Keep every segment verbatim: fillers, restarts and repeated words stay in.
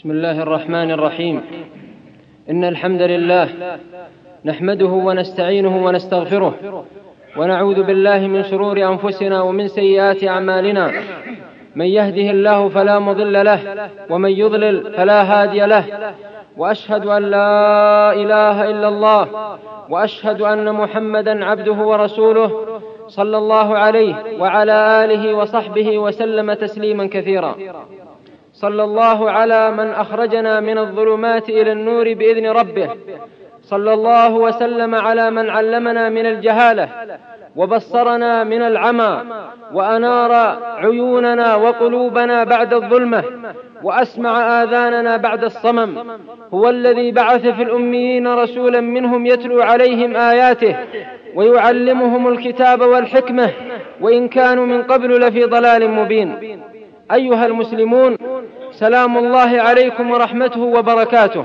بسم الله الرحمن الرحيم. إن الحمد لله نحمده ونستعينه ونستغفره، ونعوذ بالله من شرور أنفسنا ومن سيئات أعمالنا. من يهده الله فلا مضل له، ومن يضلل فلا هادي له. وأشهد أن لا إله إلا الله، وأشهد أن محمدا عبده ورسوله، صلى الله عليه وعلى آله وصحبه وسلم تسليما كثيرا. صلى الله على من أخرجنا من الظلمات إلى النور بإذن ربه. صلى الله وسلم على من علمنا من الجهالة وبصرنا من العمى، وأنار عيوننا وقلوبنا بعد الظلمة، وأسمع آذاننا بعد الصمم. هو الذي بعث في الأميين رسولا منهم يتلو عليهم آياته ويعلمهم الكتاب والحكمة، وإن كانوا من قبل لفي ضلال مبين. أيها المسلمون، سلام الله عليكم ورحمته وبركاته.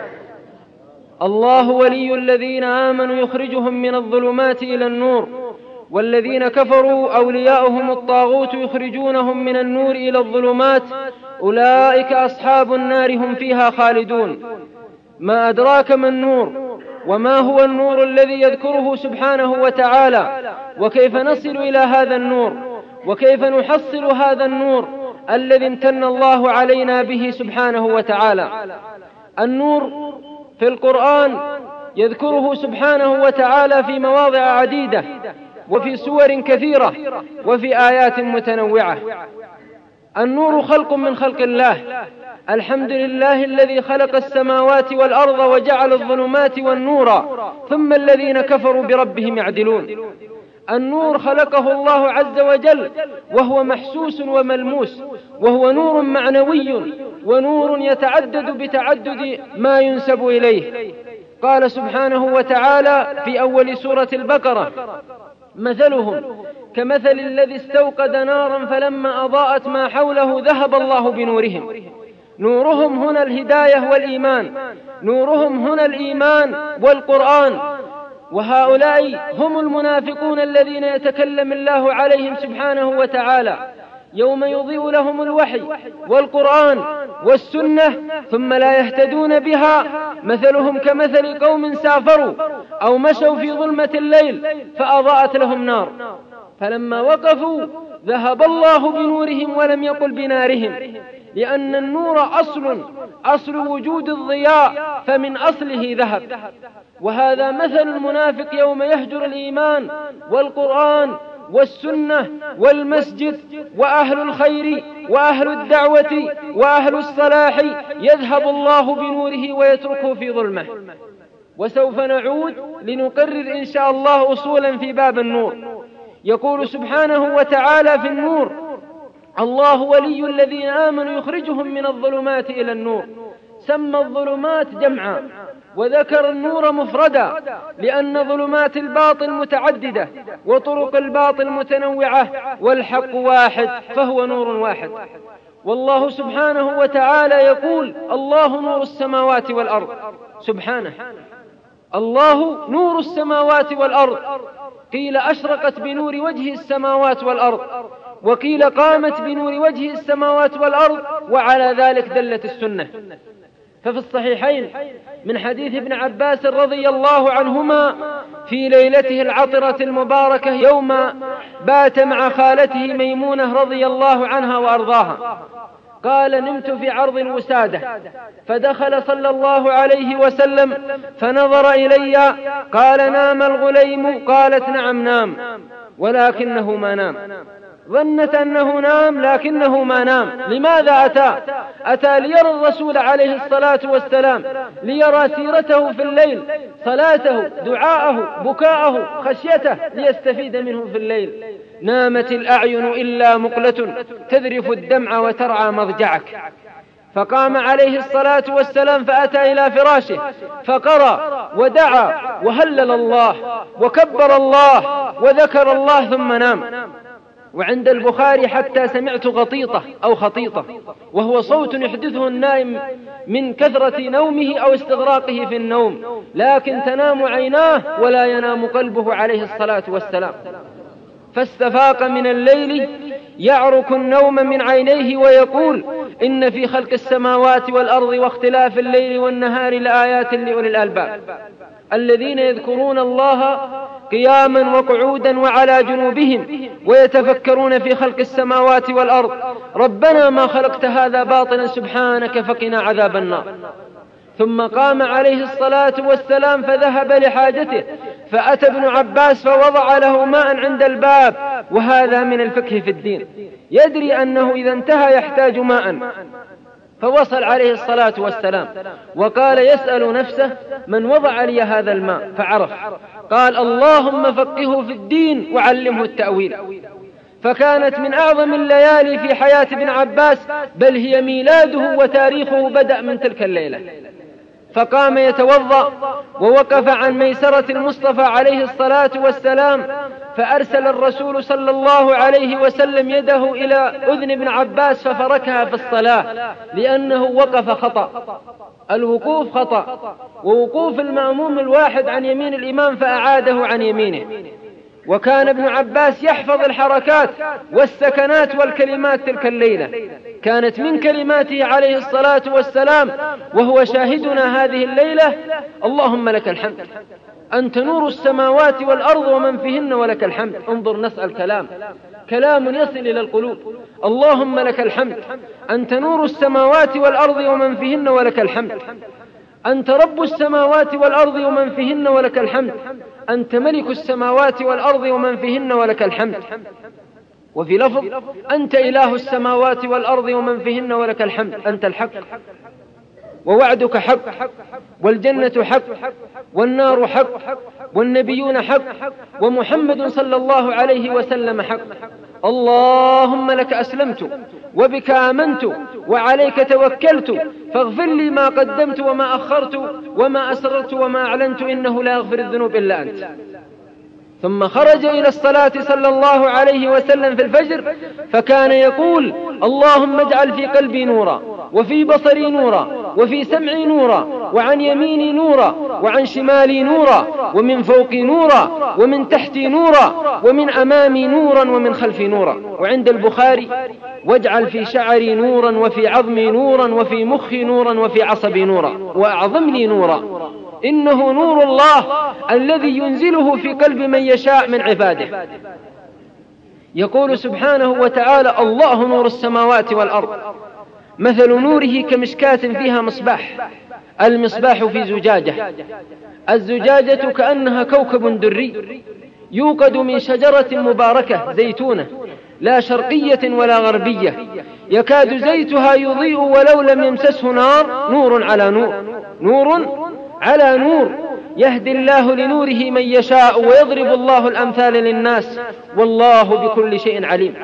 الله ولي الذين آمنوا يخرجهم من الظلمات إلى النور، والذين كفروا أولياؤهم الطاغوت يخرجونهم من النور إلى الظلمات، أولئك أصحاب النار هم فيها خالدون. ما أدراك ما النور؟ وما هو النور الذي يذكره سبحانه وتعالى؟ وكيف نصل إلى هذا النور؟ وكيف نحصل هذا النور الذي امتن الله علينا به سبحانه وتعالى؟ النور في القرآن يذكره سبحانه وتعالى في مواضع عديدة، وفي سور كثيرة، وفي آيات متنوعة. النور خلق من خلق الله. الحمد لله الذي خلق السماوات والأرض وجعل الظلمات والنور، ثم الذين كفروا بربهم يعدلون. النور خلقه الله عز وجل، وهو محسوس وملموس، وهو نور معنوي، ونور يتعدد بتعدد ما ينسب إليه. قال سبحانه وتعالى في أول سورة البقرة: مثلهم كمثل الذي استوقد نارا فلما أضاءت ما حوله ذهب الله بنورهم. نورهم هنا الهداية والإيمان، نورهم هنا الإيمان والقرآن. وهؤلاء هم المنافقون الذين يتكلم الله عليهم سبحانه وتعالى يوم يضيء لهم الوحي والقرآن والسنة ثم لا يهتدون بها. مثلهم كمثل قوم سافروا أو مشوا في ظلمة الليل فأضاءت لهم نار، فلما وقفوا ذهب الله بنورهم ولم يقل بنارهم، لأن النور أصل أصل وجود الضياء، فمن أصله ذهب. وهذا مثل المنافق يوم يهجر الإيمان والقرآن والسنة والمسجد وأهل الخير وأهل الدعوة وأهل الصلاح، يذهب الله بنوره ويتركه في ظلمه. وسوف نعود لنقرر إن شاء الله أصولا في باب النور. يقول سبحانه وتعالى في النور: الله ولي الذين آمنوا يخرجهم من الظلمات إلى النور. سمى الظلمات جمعا وذكر النور مفردا، لأن ظلمات الباطل متعددة وطرق الباطل متنوعة، والحق واحد فهو نور واحد. والله سبحانه وتعالى يقول: الله نور السماوات والأرض. سبحانه، الله نور السماوات والأرض. قيل أشرقت بنور وجه السماوات والأرض، وقيل قامت بنور وجه السماوات والأرض، وعلى ذلك دلت السنة. ففي الصحيحين من حديث ابن عباس رضي الله عنهما في ليلته العطرة المباركة يوم بات مع خالته ميمونة رضي الله عنها وأرضاها، قال: نمت في عرض الوسادة، فدخل صلى الله عليه وسلم فنظر إلي، قال: نام الغليم؟ قالت: نعم نام، ولكنه ما نام. ظنت أنه نام لكنه ما نام. لماذا أتى؟ أتى ليرى الرسول عليه الصلاة والسلام، ليرى سيرته في الليل، صلاته، دعاءه، بكاءه، خشيته، ليستفيد منه في الليل. نامت الأعين إلا مقلة تذرف الدمع وترعى مضجعك. فقام عليه الصلاة والسلام فأتى إلى فراشه فقرأ ودعا وهلل الله وكبر الله وذكر الله ثم نام. وعند البخاري: حتى سمعت غطيطة أو خطيطة، وهو صوت يحدثه النائم من كثرة نومه أو استغراقه في النوم، لكن تنام عيناه ولا ينام قلبه عليه الصلاة والسلام. فاستفاق من الليل يعرك النوم من عينيه ويقول: إن في خلق السماوات والأرض واختلاف الليل والنهار لآيات لأولي الألباب الذين يذكرون الله قياما وقعودا وعلى جنوبهم ويتفكرون في خلق السماوات والأرض ربنا ما خلقت هذا باطلا سبحانك فقنا عذاب النار. ثم قام عليه الصلاة والسلام فذهب لحاجته، فأتى ابن عباس فوضع له ماء عند الباب، وهذا من الفقه في الدين، يدري أنه إذا انتهى يحتاج ماء، فوصل عليه الصلاة والسلام وقال يسأل نفسه من وضع لي هذا الماء، فعرف، قال اللهم فقهه في الدين وعلمه التأويل. فكانت من أعظم الليالي في حياة ابن عباس، بل هي ميلاده وتاريخه بدأ من تلك الليلة. فقام يتوضأ ووقف عن ميسرة المصطفى عليه الصلاة والسلام، فأرسل الرسول صلى الله عليه وسلم يده إلى أذن ابن عباس ففركها في الصلاة، لأنه وقف خطأ، الوقوف خطأ، ووقوف المأموم الواحد عن يمين الإمام فأعاده عن يمينه. وكان ابن عباس يحفظ الحركات والسكنات والكلمات تلك الليلة، كانت من كلماته عليه الصلاة والسلام وهو شاهدنا هذه الليلة: اللهم لك الحمد أنت نور السماوات والأرض ومن فيهن ولك الحمد. انظر، نسأل كلام كلام يصل إلى القلوب. اللهم لك الحمد أنت نور السماوات والأرض ومن فيهن ولك الحمد، أنت رب السماوات والأرض ومن فيهن ولك الحمد، أنت ملك السماوات والأرض ومن فيهن ولك الحمد. وفي لفظ: أنت إله السماوات والأرض ومن فيهن ولك الحمد، أنت الحق ووعدك حق والجنة حق والنار حق والنبيون حق ومحمد صلى الله عليه وسلم حق. اللهم لك أسلمت وبك آمنت وعليك توكلت، فاغفر لي ما قدمت وما أخرت وما أسررت وما أعلنت، إنه لا يغفر الذنوب إلا أنت. ثم خرج إلى الصلاة صلى الله عليه وسلم في الفجر، فكان يقول: اللهم اجعل في قلبي نورا، وفي بصري نورا، وفي سمعي نورا، وعن يميني نورا، وعن شمالي نورا، ومن فوقي نورا، ومن تحتي نورا، ومن أمامي نورا، ومن خلفي نورا. وعند البخاري: واجعل في شعري نورا، وفي عظمي نورا، وفي مخي نورا، وفي عصبي نورا، وأعظم لي نورا، إنه نور الله الذي ينزله في قلب من يشاء من عباده. يقول سبحانه وتعالى: الله نور السماوات والأرض، مثل نوره كمشكاة فيها مصباح، المصباح في زجاجة، الزجاجة كأنها كوكب دري يوقد من شجرة مباركة زيتونة لا شرقية ولا غربية، يكاد زيتها يضيء ولو لم يمسسه نار، نور على نور، نور على نور، يهدي الله لنوره من يشاء ويضرب الله الأمثال للناس والله بكل شيء عليم.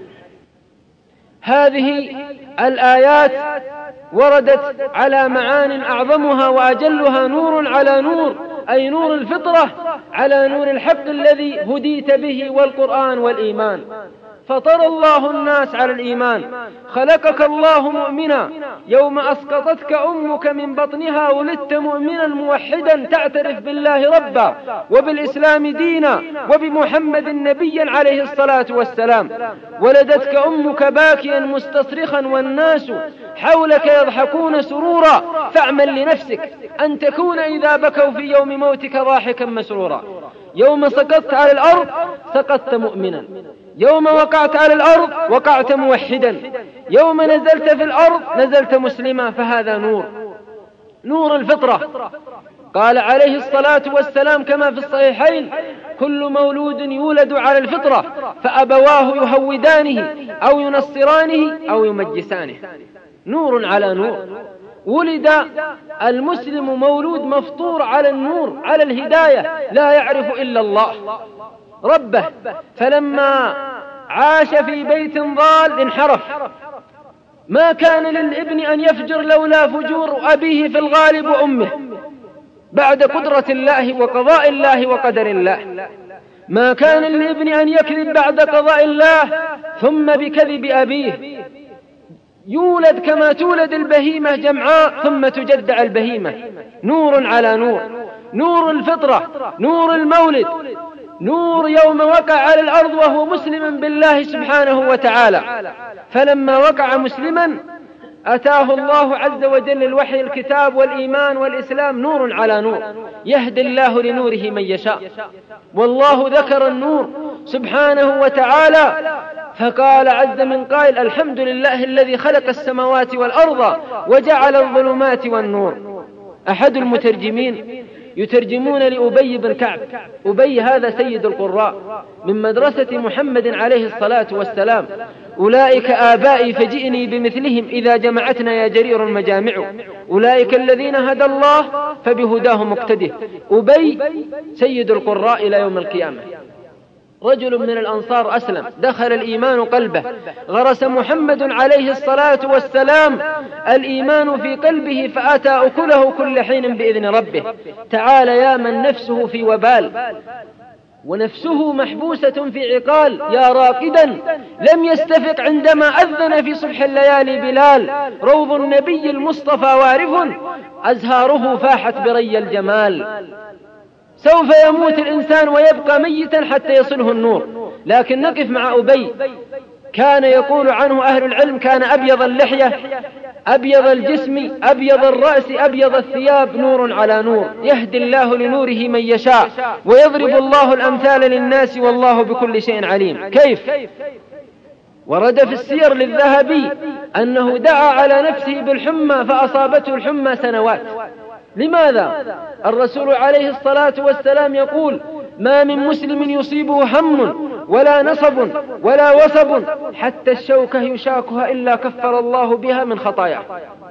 هذه الآيات وردت على معان أعظمها وأجلها نور على نور، أي نور الفطرة على نور الحق الذي هديت به والقرآن والإيمان. فطر الله الناس على الإيمان، خلقك الله مؤمنا، يوم أسقطتك أمك من بطنها ولدت مؤمنا موحدا تعترف بالله ربا وبالإسلام دينا وبمحمد نبيا عليه الصلاة والسلام. ولدتك أمك باكيا مستصرخا والناس حولك يضحكون سرورا، فاعمل لنفسك أن تكون إذا بكوا في يوم موتك ضاحكا مسرورا. يوم سقطت على الأرض سقطت مؤمنا، يوم وقعت على الأرض وقعت موحدا، يوم نزلت في الأرض نزلت مسلما، فهذا نور، نور الفطرة. قال عليه الصلاة والسلام كما في الصحيحين: كل مولود يولد على الفطرة فأبواه يهودانه أو ينصرانه أو يمجسانه. نور على نور. ولد المسلم مولود مفطور على النور، على الهداية، لا يعرف إلا الله ربه، فلما عاش في بيت ضال انحرف. ما كان للابن أن يفجر لولا فجور أبيه في الغالب وأمه، بعد قدرة الله وقضاء الله وقدر الله. ما كان للابن أن يكذب بعد قضاء الله ثم بكذب أبيه. يولد كما تولد البهيمة جمعاء ثم تجدع البهيمة. نور على نور، نور الفطرة، نور المولد، نور يوم وقع على الأرض وهو مسلما بالله سبحانه وتعالى، فلما وقع مسلما أتاه الله عز وجل الوحي الكتاب والإيمان والإسلام نور على نور، يهدي الله لنوره من يشاء. والله ذكر النور سبحانه وتعالى فقال عز من قائل: الحمد لله الذي خلق السماوات والأرض وجعل الظلمات والنور. أحد المترجمين يترجمون لأبي بن كعب. أبي هذا سيد القراء من مدرسة محمد عليه الصلاة والسلام. أولئك آبائي فجئني بمثلهم إذا جمعتنا يا جرير المجامع، أولئك الذين هدى الله فبهداه مقتده. أبي سيد القراء إلى يوم القيامة. رجل من الأنصار أسلم، دخل الإيمان قلبه، غرس محمد عليه الصلاة والسلام الإيمان في قلبه فأتى أكله كل حين بإذن ربه. تعال يا من نفسه في وبال ونفسه محبوسة في عقال، يا راقدا لم يستفق عندما أذن في صبح الليالي بلال، روض النبي المصطفى وارف أزهاره فاحت بري الجمال. سوف يموت الإنسان ويبقى ميتا حتى يصله النور. لكن نقف مع أبي، كان يقول عنه أهل العلم كان أبيض اللحية أبيض الجسم أبيض الرأس أبيض الثياب، نور على نور، يهدي الله لنوره من يشاء ويضرب الله الأمثال للناس والله بكل شيء عليم. كيف؟ ورد في السير للذهبي أنه دعا على نفسه بالحمى فأصابته الحمى سنوات. لماذا؟ الرسول عليه الصلاة والسلام يقول: ما من مسلم يصيبه هم ولا نصب ولا وصب حتى الشوكة يشاكها إلا كفر الله بها من خطاياه.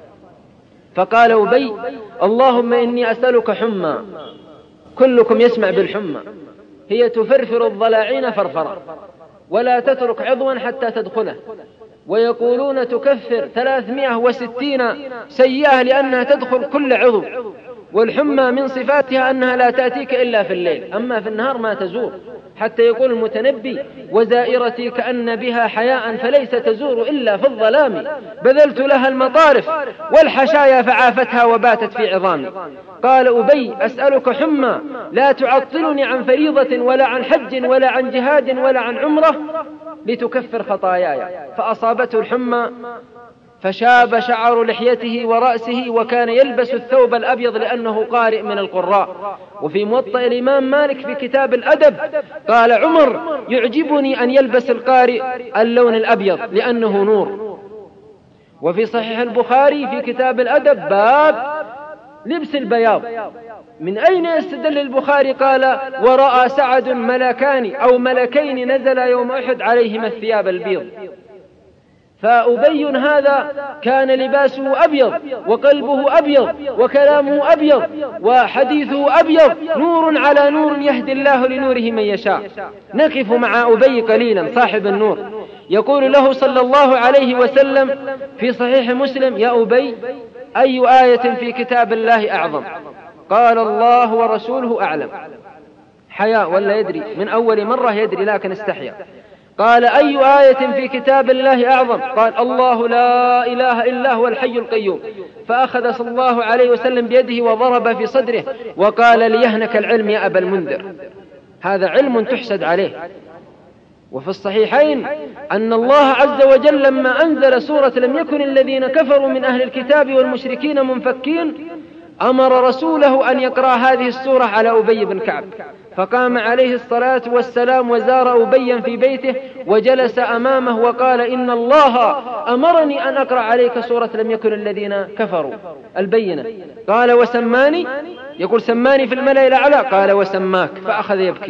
فقال أبي: اللهم إني أسألك حمى. كلكم يسمع بالحمى، هي تفرفر الضلاعين فرفرا ولا تترك عضوا حتى تدخله، ويقولون تكفر ثلاثمائة وستين سيئة لأنها تدخل كل عضو. والحمى من صفاتها أنها لا تأتيك إلا في الليل، أما في النهار ما تزور، حتى يقول المتنبي: وزائرتي كأن بها حياء فليس تزور إلا في الظلام، بذلت لها المطارف والحشايا فعافتها وباتت في عظامي. قال أبي: أسألك حمى لا تعطلني عن فريضة ولا عن حج ولا عن جهاد ولا عن عمرة لتكفر خطاياي. فأصابته الحمى فشاب شعر لحيته ورأسه وكان يلبس الثوب الأبيض لأنه قارئ من القراء. وفي موطأ الإمام مالك في كتاب الأدب قال عمر: يعجبني أن يلبس القارئ اللون الأبيض لأنه نور. وفي صحيح البخاري في كتاب الأدب باب لبس البياض. من أين يستدل البخاري؟ قال: ورأى سعد ملكان أو ملكين نزل يوم أحد عليهما الثياب البيض. فأبي هذا كان لباسه أبيض وقلبه أبيض وكلامه أبيض وحديثه أبيض، نور على نور يهدي الله لنوره من يشاء. نقف مع أبي قليلا صاحب النور. يقول له صلى الله عليه وسلم في صحيح مسلم: يا أبي، أي آية في كتاب الله أعظم؟ قال: الله ورسوله أعلم. حياء ولا يدري؟ من أول مرة يدري لكن استحيا. قال: أي آية في كتاب الله أعظم؟ قال: الله لا إله إلا هو الحي القيوم. فأخذ صلى الله عليه وسلم بيده وضرب في صدره وقال: ليهنك العلم يا أبا المنذر. هذا علم تحسد عليه. وفي الصحيحين أن الله عز وجل لما أنزل سورة لم يكن الذين كفروا من أهل الكتاب والمشركين منفكين أمر رسوله أن يقرأ هذه السورة على أبي بن كعب، فقام عليه الصلاة والسلام وزار أبيا في بيته وجلس أمامه وقال: إن الله أمرني أن أقرأ عليك سورة لم يكن الذين كفروا البينة. قال: وسماني؟ يقول: سماني في الملأ الأعلى. قال: وسماك. فأخذ يبكي.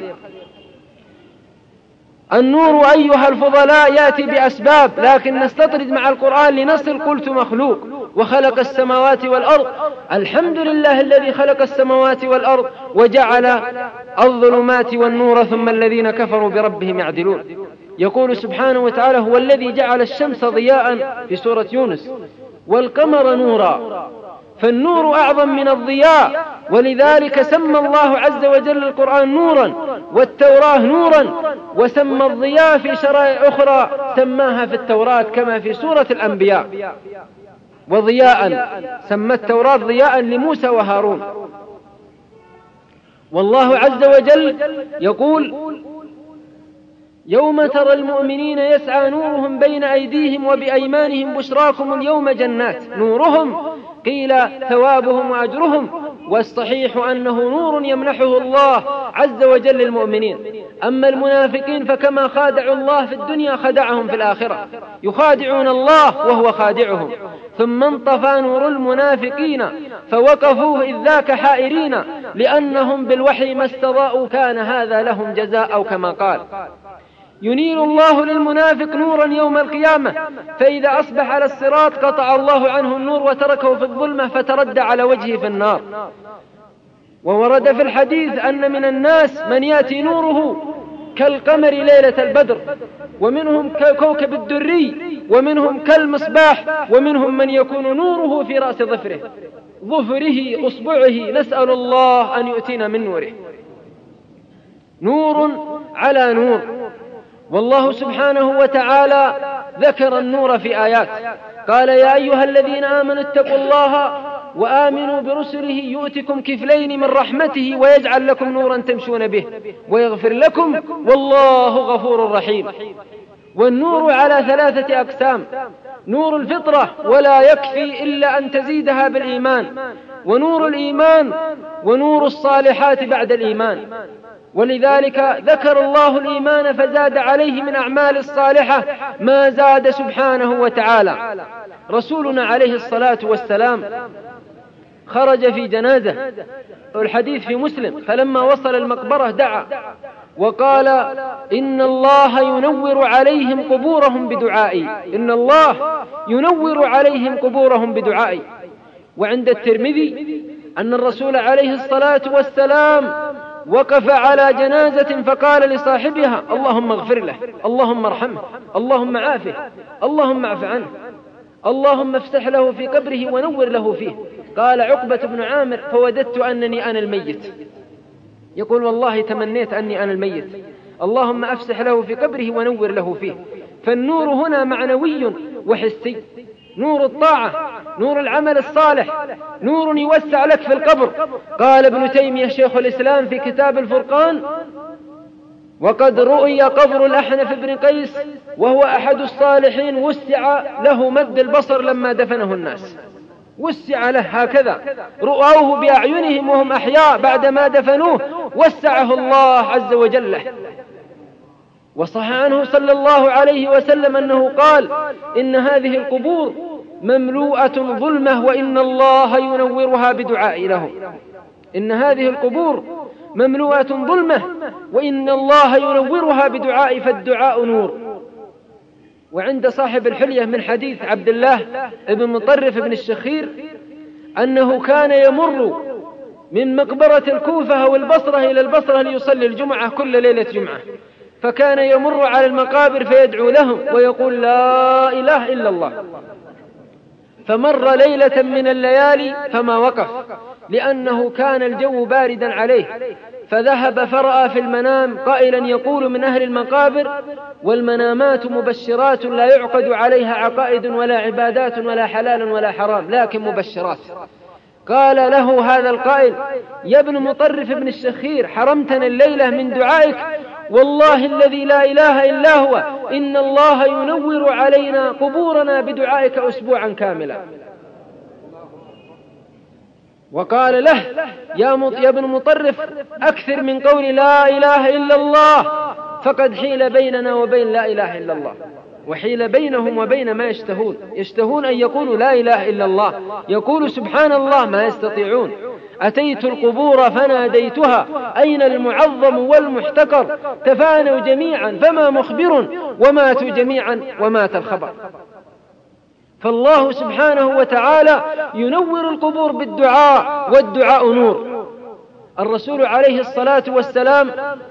النور أيها الفضلاء يأتي بأسباب، لكن نستطرد مع القرآن لنصل. قلت مخلوق وخلق السماوات والأرض. الحمد لله الذي خلق السماوات والأرض وجعل الظلمات والنور ثم الذين كفروا بربهم يعدلون. يقول سبحانه وتعالى: هو الذي جعل الشمس ضياء في سورة يونس والقمر نورا. فالنور أعظم من الضياء، ولذلك سمى الله عز وجل القرآن نورا والتوراة نورا، وسمى الضياء في شرائع أخرى سماها في التوراة كما في سورة الأنبياء. وضياء سمى التوراة ضياء لموسى وهارون. والله عز وجل يقول: يوم ترى المؤمنين يسعى نورهم بين أيديهم وبأيمانهم بشراكم اليوم جنات نورهم قيل ثوابهم وأجرهم، والصحيح أنه نور يمنحه الله عز وجل للمؤمنين. أما المنافقين فكما خادعوا الله في الدنيا خدعهم في الآخرة، يخادعون الله وهو خادعهم. ثم انطفى نور المنافقين فوقفوا إذ ذاك حائرين، لأنهم بالوحي ما استضاءوا كان هذا لهم جزاء، أو كما قال: ينير الله للمنافق نورا يوم القيامة، فإذا أصبح على الصراط قطع الله عنه النور وتركه في الظلمة فتردى على وجهه في النار. وورد في الحديث أن من الناس من يأتي نوره كالقمر ليلة البدر، ومنهم ككوكب الدري، ومنهم كالمصباح، ومنهم من يكون نوره في رأس ظفره ظفره أصبعه، نسأل الله أن يؤتينا من نوره. نور على نور. والله سبحانه وتعالى ذكر النور في آيات، قال: يا أيها الذين آمنوا اتقوا الله وآمنوا برسله يؤتكم كفلين من رحمته ويجعل لكم نورا تمشون به ويغفر لكم والله غفور رحيم. والنور على ثلاثة أقسام: نور الفطرة ولا يكفي إلا أن تزيدها بالإيمان، ونور الإيمان، ونور الصالحات بعد الإيمان. ولذلك ذكر الله الإيمان فزاد عليه من أعمال الصالحة ما زاد سبحانه وتعالى. رسولنا عليه الصلاة والسلام خرج في جنازة، والحديث في مسلم، فلما وصل المقبرة دعا وقال: إن الله ينور عليهم قبورهم بدعائي، إن الله ينور عليهم قبورهم بدعائي. وعند الترمذي أن الرسول عليه الصلاة والسلام وقف على جنازة فقال لصاحبها: اللهم اغفر له، اللهم ارحمه، اللهم عافه، اللهم اعف عنه، اللهم افسح له في قبره ونور له فيه. قال عقبة بن عامر: فوددت أنني أنا الميت. يقول: والله تمنيت أني أنا الميت، اللهم أفسح له في قبره ونور له فيه. فالنور هنا معنوي وحسي: نور الطاعة، نور العمل الصالح، نور يوسع لك في القبر. قال ابن تيمية شيخ الإسلام في كتاب الفرقان: وقد رؤي قبر الأحنف بن قيس وهو أحد الصالحين وسع له مد البصر لما دفنه الناس، وسع له هكذا، رؤوه بأعينهم وهم أحياء بعدما دفنوه، وسعه الله عز وجل له. وصح عنه صلى الله عليه وسلم أنه قال: إن هذه القبور مملوءة ظلمة وإن الله ينورها بدعائي له. إن هذه القبور مملوءة ظلمة وإن الله ينورها بدعائي، فالدعاء نور. وعند صاحب الحلية من حديث عبد الله بن مطرف بن الشخير أنه كان يمر من مقبرة الكوفة أو البصرة إلى البصرة ليصلي الجمعة كل ليلة جمعة، فكان يمر على المقابر فيدعو لهم ويقول: لا إله إلا الله. فمر ليلة من الليالي فما وقف، لأنه كان الجو باردا عليه، فذهب فرأى في المنام قائلا يقول من أهل المقابر: والمنامات مبشرات لا يعقد عليها عقائد ولا عبادات ولا حلال ولا حرام، لكن مبشرات. قال له هذا القائل: يا ابن مطرف بن الشخير، حرمتنا الليلة من دعائك، والله الذي لا إله إلا هو إن الله ينور علينا قبورنا بدعائك أسبوعا كاملا. وقال له: يا ابن مطرف، أكثر من قول لا إله إلا الله، فقد حيل بيننا وبين لا إله إلا الله، وحيل بينهم وبين ما يشتهون. يشتهون أن يقولوا لا إله إلا الله، يقول سبحان الله، ما يستطيعون. أتيت القبور فناديتها أين المعظم والمحتقر، تفانوا جميعا فما مخبر، وماتوا جميعا ومات الخبر. فالله سبحانه وتعالى ينور القبور بالدعاء، والدعاء نور. الرسول عليه الصلاة والسلام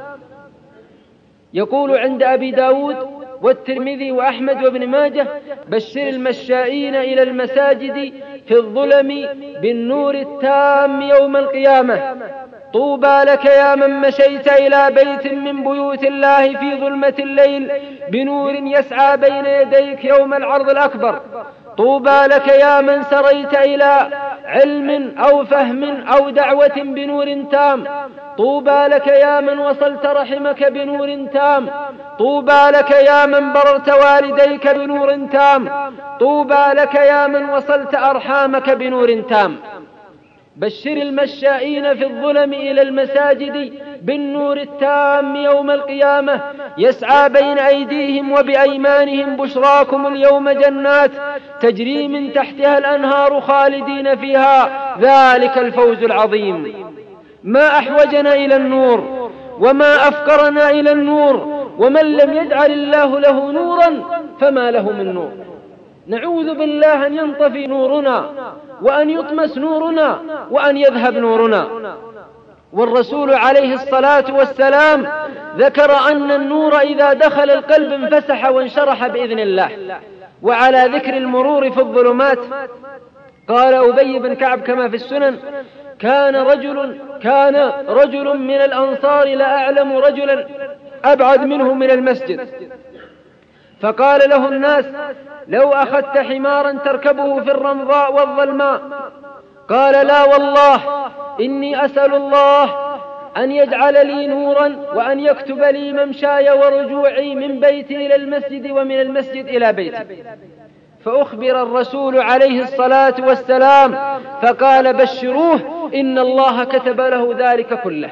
يقول عند أبي داود والترمذي وأحمد وابن ماجه: بشر المشائين إلى المساجد في الظلم بالنور التام يوم القيامة. طوبى لك يا من مشيت إلى بيت من بيوت الله في ظلمة الليل بنور يسعى بين يديك يوم العرض الأكبر. طوبى لك يا من سريت إلى علم أو فهم أو دعوة بنور تام. طوبى لك يا من وصلت رحمك بنور تام، طوبى لك يا من بررت والديك بنور تام، طوبى لك يا من وصلت أرحامك بنور تام. بشر المشائين في الظلم إلى المساجد بالنور التام يوم القيامة، يسعى بين أيديهم وبأيمانهم بشراكم اليوم جنات تجري من تحتها الأنهار خالدين فيها، ذلك الفوز العظيم. ما أحوجنا إلى النور وما أفقرنا إلى النور، ومن لم يجعل الله له نورا فما له من نور. نعوذ بالله أن ينطفي نورنا وأن يطمس نورنا وأن يذهب نورنا. والرسول عليه الصلاة والسلام ذكر أن النور إذا دخل القلب انفسح وانشرح بإذن الله. وعلى ذكر المرور في الظلمات قال أبي بن كعب كما في السنن: كان رجل كان رجل من الأنصار لا أعلم رجلا أبعد منه من المسجد، فقال له الناس: لو أخذت حمارا تركبه في الرمضاء والظلماء. قال: لا والله إني أسأل الله أن يجعل لي نورا وأن يكتب لي ممشاي ورجوعي من بيتي إلى المسجد ومن المسجد إلى بيتي. فأخبر الرسول عليه الصلاة والسلام فقال: بشروه إن الله كتب له ذلك كله.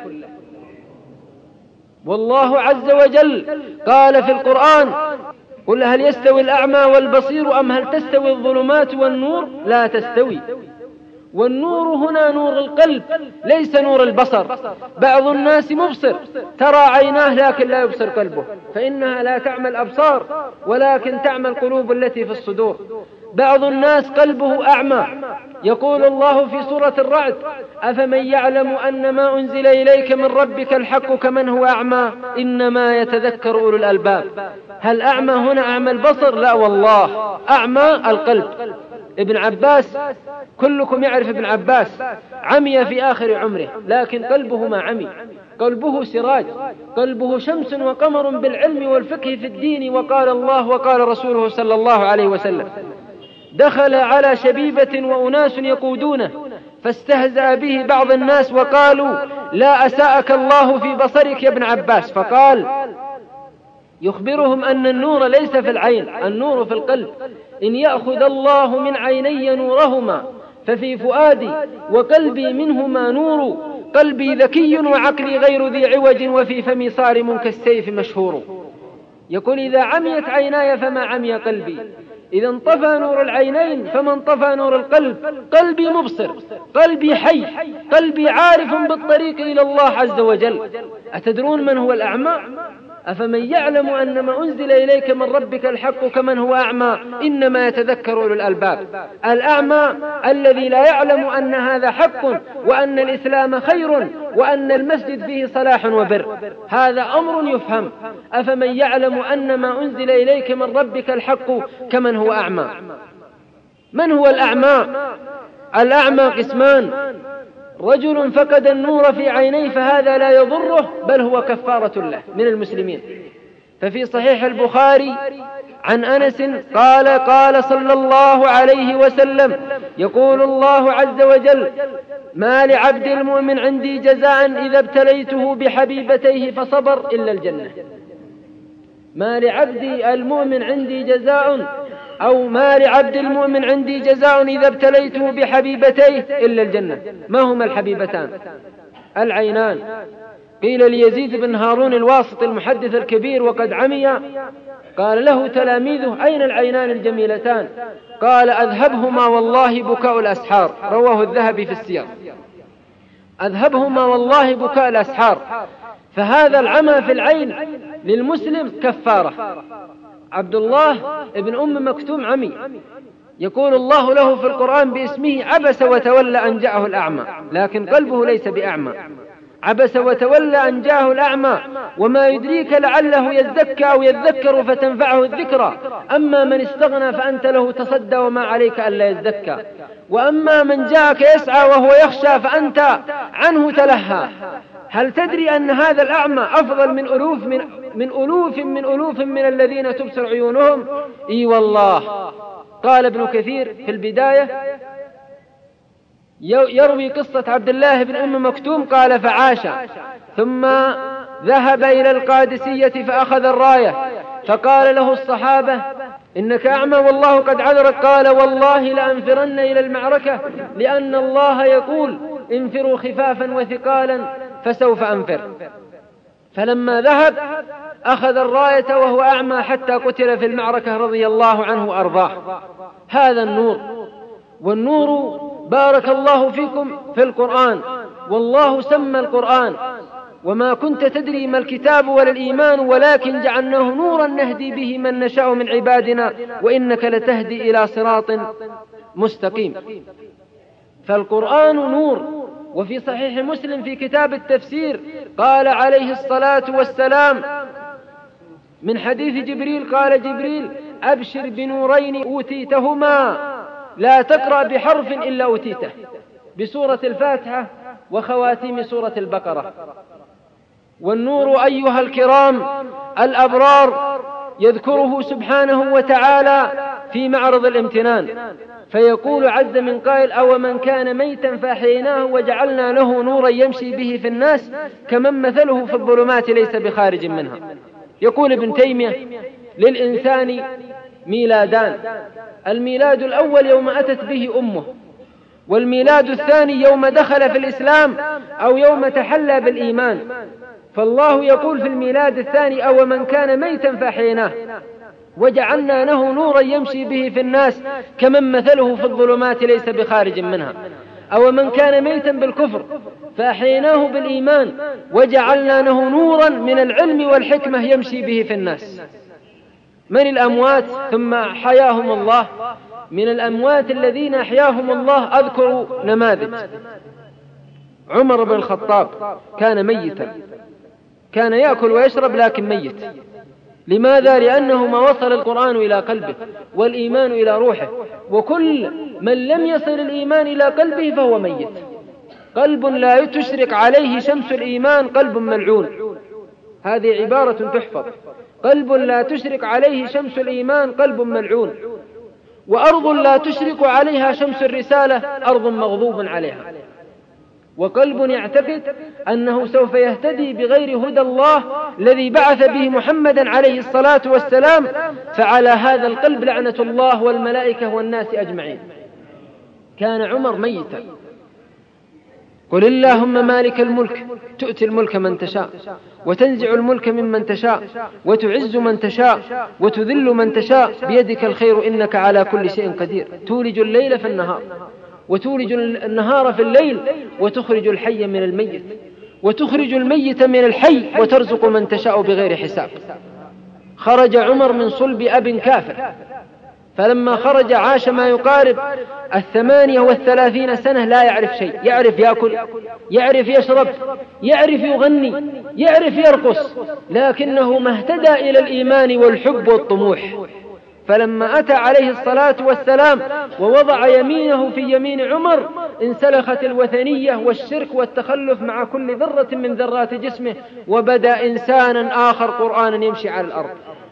والله عز وجل قال في القرآن: قل هل يستوي الأعمى والبصير أم هل تستوي الظلمات والنور؟ لا تستوي. والنور هنا نور القلب ليس نور البصر. بعض الناس مبصر ترى عيناه لكن لا يبصر قلبه، فإنها لا تعمى الأبصار ولكن تعمى القلوب التي في الصدور. بعض الناس قلبه أعمى. يقول الله في سورة الرعد: أفمن يعلم أن ما أنزل إليك من ربك الحق كمن هو أعمى إنما يتذكر أولو الألباب. هل أعمى هنا أعمى البصر؟ لا والله، أعمى القلب. ابن عباس كلكم يعرف ابن عباس عمي في آخر عمره، لكن قلبه ما عمي، قلبه سراج، قلبه شمس وقمر بالعلم والفقه في الدين. وقال الله وقال رسوله صلى الله عليه وسلم: دخل على شبيبة وأناس يقودونه فاستهزأ به بعض الناس وقالوا: لا أساءك الله في بصرك يا ابن عباس. فقال يخبرهم أن النور ليس في العين، النور في القلب. إن يأخذ الله من عيني نورهما ففي فؤادي وقلبي منهما نور، قلبي ذكي وعقلي غير ذي عوج وفي فمي صارم كالسيف مشهور. يقول: إذا عميت عيناي فما عمي قلبي، إذا انطفى نور العينين فما انطفى نور القلب. قلبي مبصر، قلبي حي، قلبي عارف بالطريق إلى الله عز وجل. أتدرون من هو الأعمى؟ أفمن يعلم أن ما أنزل إليك من ربك الحق كمن هو أعمى إنما يتذكر أولو الألباب. الأعمى الذي لا يعلم أن هذا حق وأن الإسلام خير وأن المسجد فيه صلاح وبر، هذا أمر يفهم. أفمن يعلم أن ما أنزل إليك من ربك الحق كمن هو أعمى. من هو الأعمى؟ الأعمى قسمان: رجل فقد النور في عينيه فهذا لا يضره بل هو كفارة له من المسلمين. ففي صحيح البخاري عن أنس قال: قال صلى الله عليه وسلم: يقول الله عز وجل: ما لعبد المؤمن عندي جزاء إذا ابتليته بحبيبتيه فصبر إلا الجنة. ما لعبدي المؤمن عندي جزاء أو ما لعبد المؤمن عندي جزاء إذا ابتليته بحبيبتيه إلا الجنة. ما هما الحبيبتان؟ العينان. قيل ليزيد بن هارون الواسط المحدث الكبير وقد عمي، قال له تلاميذه: أين العينان الجميلتان؟ قال: أذهبهما والله بكاء الأسحار. رواه الذهبي في السير. أذهبهما والله بكاء الأسحار. فهذا العمى في العين للمسلم كفارة. عبد الله ابن أم مكتوم عمي، يقول الله له في القرآن باسمه: عبس وتولى أن جاءه الأعمى، لكن قلبه ليس بأعمى. عبس وتولى أن جاءه الأعمى وما يدريك لعله يزكى أو يذكر فتنفعه الذكرى. أما من استغنى فأنت له تصدى وما عليك ألا يزكى، وأما من جاءك يسعى وهو يخشى فأنت عنه تلهى. هل تدري أن هذا الأعمى أفضل من ألوف من, من ألوف من ألوف من الذين تبصر عيونهم؟ إي والله. قال ابن كثير في البداية: يروي قصة عبد الله بن أم مكتوم قال: فعاش ثم ذهب إلى القادسية فأخذ الراية، فقال له الصحابة: إنك أعمى والله قد عذرك. قال: والله لأنفرن إلى المعركة، لأن الله يقول: انفروا خفافا وثقالا، فسوف أنفر. فلما ذهب أخذ الراية وهو أعمى حتى قتل في المعركة رضي الله عنه وأرضاه. هذا النور. والنور بارك الله فيكم في القرآن، والله سمى القرآن: وما كنت تدري ما الكتاب ولا الإيمان ولكن جعلناه نورا نهدي به من نشاء من عبادنا وإنك لتهدي إلى صراط مستقيم. فالقرآن نور. وفي صحيح مسلم في كتاب التفسير قال عليه الصلاة والسلام من حديث جبريل: قال جبريل: أبشر بنورين أوتيتهما، لا تقرأ بحرف إلا أوتيته، بسورة الفاتحة وخواتيم سورة البقرة. والنور أيها الكرام الأبرار يذكره سبحانه وتعالى في معرض الامتنان، فيقول عز من قائل: أو من كان ميتا فأحييناه وجعلنا له نورا يمشي به في الناس كمن مثله في الظلمات ليس بخارج منها. يقول ابن تيمية: للإنسان ميلادان، الميلاد الأول يوم أتت به أمه، والميلاد الثاني يوم دخل في الإسلام أو يوم تحلى بالإيمان. فالله يقول في الميلاد الثاني: أو من كان ميتا فأحييناه وجعلنا له نورا يمشي به في الناس كمن مثله في الظلمات ليس بخارج منها. أو من كان ميتا بالكفر فأحييناه بالإيمان وجعلنا له نورا من العلم والحكمة يمشي به في الناس. من الأموات ثم أحياهم الله؟ من الأموات الذين أحياهم الله أذكر نماذج. عمر بن الخطاب كان ميتا، كان يأكل ويشرب لكن ميت. لماذا؟ لأنه ما وصل القرآن إلى قلبه والإيمان إلى روحه، وكل من لم يصل الإيمان إلى قلبه فهو ميت. قلب لا تشرق عليه شمس الإيمان قلب ملعون، هذه عبارة تحفظ: قلب لا تشرق عليه شمس الإيمان قلب ملعون، وأرض لا تشرق عليها شمس الرسالة أرض مغضوب عليها. وقلب يعتقد أنه سوف يهتدي بغير هدى الله الذي بعث به محمدا عليه الصلاة والسلام، فعلى هذا القلب لعنة الله والملائكة والناس أجمعين. كان عمر ميتا. قل اللهم مالك الملك تؤتي الملك من تشاء وتنزع الملك ممن تشاء وتعز من تشاء وتذل من تشاء بيدك الخير إنك على كل شيء قدير، تولج الليل في النهار وتولج النهار في الليل وتخرج الحي من الميت وتخرج الميت من الحي وترزق من تشاء بغير حساب. خرج عمر من صلب أب كافر، فلما خرج عاش ما يقارب الثمانية والثلاثين سنة لا يعرف شيء، يعرف يأكل، يعرف يشرب، يعرف يغني، يعرف يرقص، لكنه ما اهتدى إلى الإيمان والحب والطموح. فلما أتى عليه الصلاة والسلام ووضع يمينه في يمين عمر انسلخت الوثنية والشرك والتخلف مع كل ذرة من ذرات جسمه، وبدأ إنسانا آخر قرآنا يمشي على الأرض.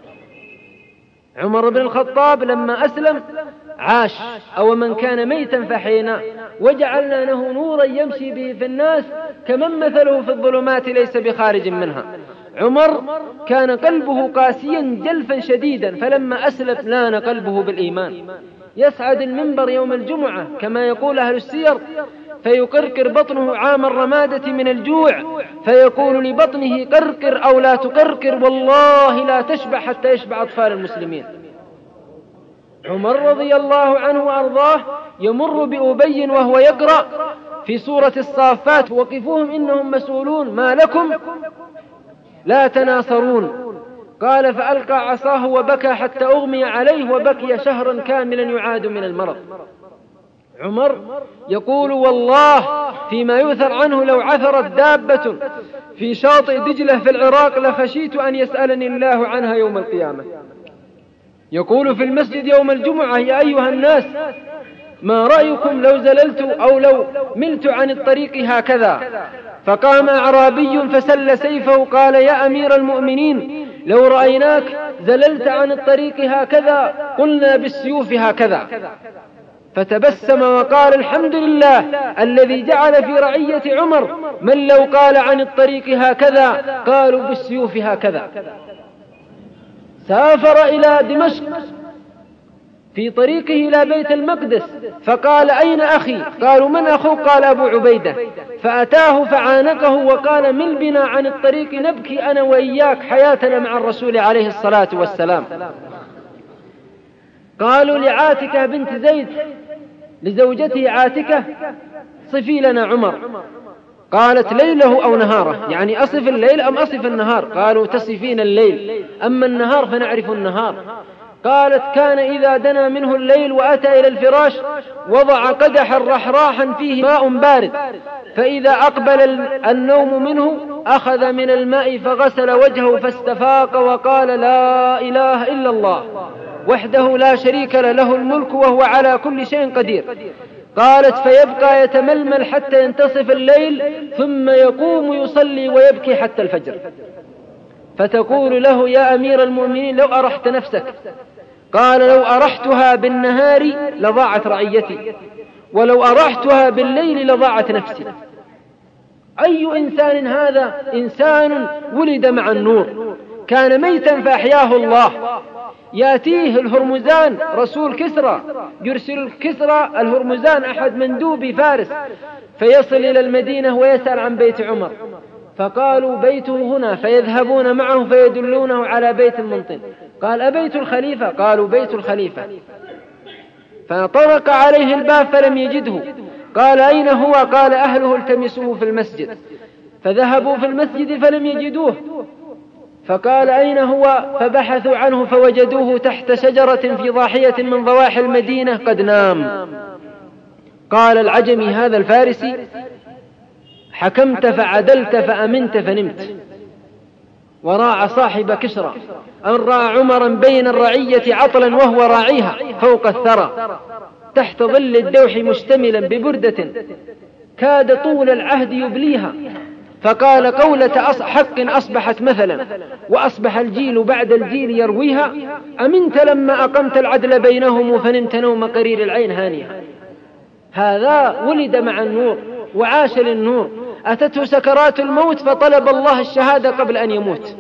عمر بن الخطاب لما أسلم عاش: أو من كان ميتا فحينا وجعلنا له نورا يمشي به في الناس كمن مثله في الظلمات ليس بخارج منها. عمر كان قلبه قاسيا جلفا شديدا، فلما أسلم لان قلبه بالإيمان. يسعد المنبر يوم الجمعة كما يقول أهل السير فيقرقر بطنه عام الرمادة من الجوع، فيقول لبطنه قرقر أو لا تقرقر والله لا تشبع حتى يشبع أطفال المسلمين. عمر رضي الله عنه وأرضاه يمر بأبي وهو يقرأ في سورة الصافات: وقفوهم إنهم مسؤولون ما لكم لا تناصرون. قال: فألقى عصاه وبكى حتى أغمي عليه وبكي شهرا كاملا يعاد من المرض. عمر يقول: والله فيما يؤثر عنه لو عثرت دابة في شاطئ دجلة في العراق لخشيت أن يسألني الله عنها يوم القيامة. يقول في المسجد يوم الجمعة: يا أيها الناس ما رأيكم لو زللت أو لو ملت عن الطريق هكذا؟ فقام أعرابي فسل سيفه قال: يا أمير المؤمنين لو رأيناك زللت عن الطريق هكذا قلنا بالسيوف هكذا. فتبسم وقال: الحمد لله الذي جعل في رعية عمر من لو قال عن الطريق هكذا قالوا بالسيوف هكذا. سافر إلى دمشق في طريقه إلى بيت المقدس فقال: أين أخي؟ قالوا: من أخوك؟ قال: أبو عبيدة. فأتاه فعانقه وقال: مل بنا عن الطريق نبكي أنا وإياك حياتنا مع الرسول عليه الصلاة والسلام. قالوا لعاتكة بنت زيد لزوجته عاتكة: صفي لنا عمر. قالت: ليله أو نهاره، يعني أصف الليل أم أصف النهار؟ قالوا: تصفين الليل، أما النهار فنعرف النهار. قالت: كان إذا دنا منه الليل وأتى إلى الفراش وضع قدحا رحراحا فيه ماء بارد، فإذا أقبل النوم منه أخذ من الماء فغسل وجهه فاستفاق وقال: لا إله إلا الله وحده لا شريك له، له الملك وهو على كل شيء قدير. قالت: فيبقى يتململ حتى ينتصف الليل ثم يقوم يصلي ويبكي حتى الفجر. فتقول له: يا أمير المؤمنين لو أرحت نفسك. قال: لو أرحتها بالنهار لضاعت رعيتي، ولو أرحتها بالليل لضاعت نفسي. أي إنسان هذا؟ إنسان ولد مع النور، كان ميتا فأحياه الله. يأتيه الهرمزان رسول كسرى، يرسل كسرى الهرمزان أحد مندوبي فارس فيصل إلى المدينة ويسأل عن بيت عمر، فقالوا: بيته هنا، فيذهبون معه فيدلونه على بيت المنطن. قال: أبيت الخليفة؟ قالوا: بيت الخليفة. فطرق عليه الباب فلم يجده. قال: أين هو؟ قال: أهله التمسوه في المسجد. فذهبوا في المسجد فلم يجدوه، فقال: أين هو؟ فبحثوا عنه فوجدوه تحت شجرة في ضاحية من ضواحي المدينة قد نام. قال العجمي هذا الفارسي: حكمت فعدلت فأمنت فنمت. وراع صاحب كسرى أن رأى عمرا بين الرعية عطلا وهو راعيها فوق الثرى تحت ظل الدوح مشتملا ببردة كاد طول العهد يبليها، فقال: قولة حق أصبحت مثلا وأصبح الجيل بعد الجيل يرويها، أمنت لما أقمت العدل بينهم فنمت نوم قرير العين هانيها. هذا ولد مع النور وعاش للنور، أتته سكرات الموت فطلب الله الشهادة قبل أن يموت،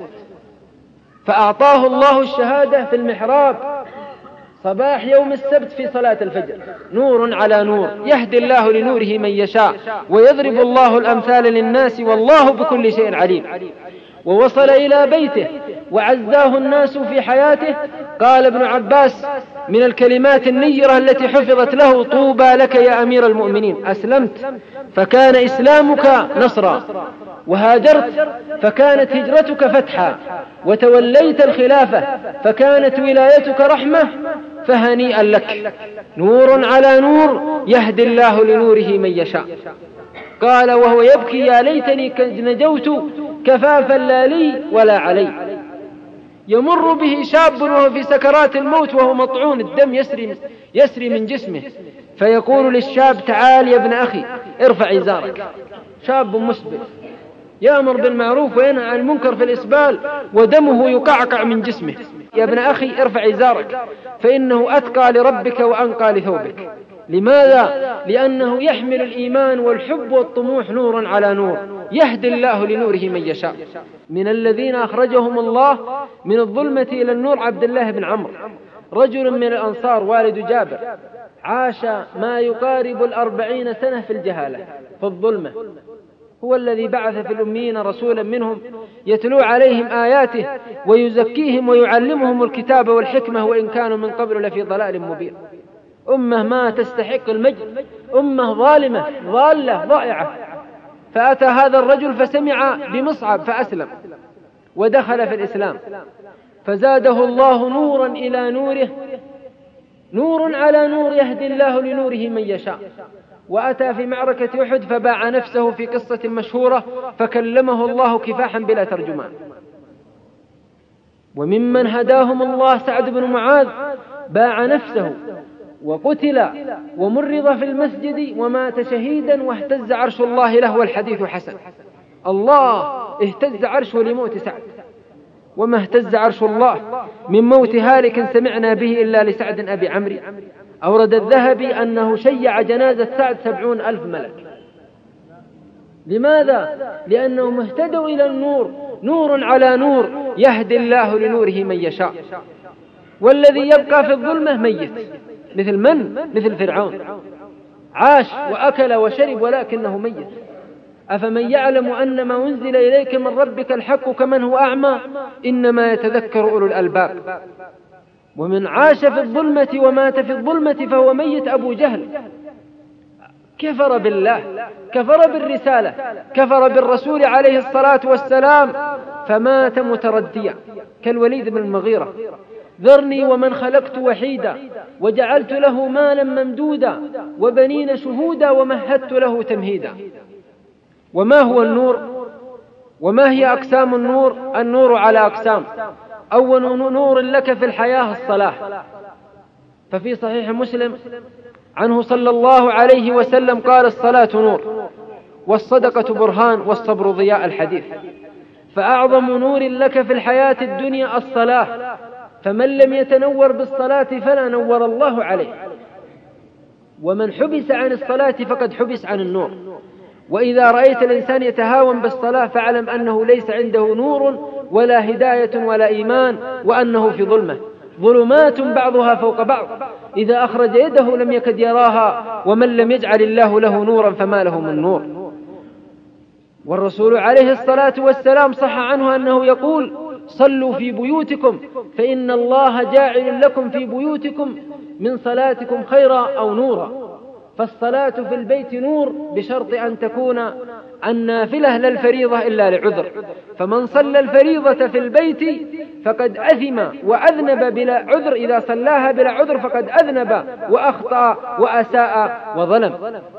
فأعطاه الله الشهادة في المحراب صباح يوم السبت في صلاة الفجر. نور على نور، يهدي الله لنوره من يشاء ويضرب الله الأمثال للناس والله بكل شيء عليم. ووصل إلى بيته وعزاه الناس في حياته. قال ابن عباس من الكلمات النيرة التي حفظت له: طوبى لك يا أمير المؤمنين، أسلمت فكان إسلامك نصرا، وهاجرت فكانت هجرتك فتحا، وتوليت الخلافة فكانت ولايتك رحمة، فهنيئا لك. نور على نور، يهدي الله لنوره من يشاء. قال وهو يبكي: يا ليتني قد نجوت كفافا لا لي ولا علي. يمر به شاب وهو في سكرات الموت وهو مطعون، الدم يسري, يسري من جسمه، فيقول للشاب: تعال يا ابن أخي ارفع إزارك. شاب مسبل يأمر بالمعروف وينهى عن المنكر في الإسبال ودمه يقعقع من جسمه. يا ابن أخي ارفع إزارك فإنه أتقى لربك وأنقى لثوبك. لماذا؟ لأنه يحمل الإيمان والحب والطموح نور على نور، يهدي الله لنوره من يشاء. من الذين أخرجهم الله من الظلمة إلى النور عبد الله بن عمرو، رجل من الأنصار والد جابر، عاش ما يقارب الأربعين سنة في الجهالة في الظلمة. هو الذي بعث في الأميين رسولا منهم يتلو عليهم آياته ويزكيهم ويعلمهم الكتاب والحكمة وإن كانوا من قبل لفي ضلال مبين. أمة ما تستحق المجد، أمة ظالمة ضالة ضائعة. فأتى هذا الرجل فسمع بمصعب فأسلم ودخل في الإسلام، فزاده الله نورا إلى نوره، نور على نور، يهدي الله لنوره من يشاء. وأتى في معركة أحد فباع نفسه في قصة مشهورة فكلمه الله كفاحا بلا ترجمان. وممن هداهم الله سعد بن معاذ، باع نفسه وقتل ومرض في المسجد ومات شهيدا واهتز عرش الله له والحديث حسن. الله اهتز عرشه لموت سعد، وما اهتز عرش الله من موت هالك سمعنا به إلا لسعد أبي عمرو. أورد الذهبي أنه شيع جنازة سعد سبعون ألف ملك. لماذا؟ لأنهم اهتدوا إلى النور، نور على نور يهدي الله لنوره من يشاء. والذي يبقى في الظلمة ميت، مثل من؟ مثل فرعون، عاش وأكل وشرب ولكنه ميت. أفمن يعلم أن ما أنزل إليك من ربك الحق كمن هو أعمى إنما يتذكر أولو الألباب. ومن عاش في الظلمة ومات في الظلمة فهو ميت. أبو جهل كفر بالله، كفر بالرسالة، كفر بالرسول عليه الصلاة والسلام، فمات مترديا كالوليد بن المغيرة. ذرني ومن خلقت وحيدا وجعلت له مالا ممدودا وبنين شهودا ومهدت له تمهيدا. وما هو النور؟ وما هي أقسام النور؟ النور على أقسام. أول نور لك في الحياة الصلاة، ففي صحيح مسلم عنه صلى الله عليه وسلم قال: الصلاة نور والصدقة برهان والصبر ضياء. الحديث. فأعظم نور لك في الحياة الدنيا الصلاة، فمن لم يتنور بالصلاة فلا نور الله عليه. ومن حبس عن الصلاة فقد حبس عن النور. وإذا رأيت الإنسان يتهاون بالصلاة فاعلم أنه ليس عنده نور ولا هداية ولا إيمان، وأنه في ظلمة، ظلمات بعضها فوق بعض، إذا أخرج يده لم يكد يراها، ومن لم يجعل الله له نورا فما له من نور. والرسول عليه الصلاة والسلام صح عنه أنه يقول: صلوا في بيوتكم فإن الله جاعل لكم في بيوتكم من صلاتكم خيرا أو نورا. فالصلاة في البيت نور بشرط أن تكون النافلة لا الفريضة إلا لعذر. فمن صلى الفريضة في البيت فقد أثم وأذنب بلا عذر، إذا صلاها بلا عذر فقد أذنب وأخطأ وأساء وظلم.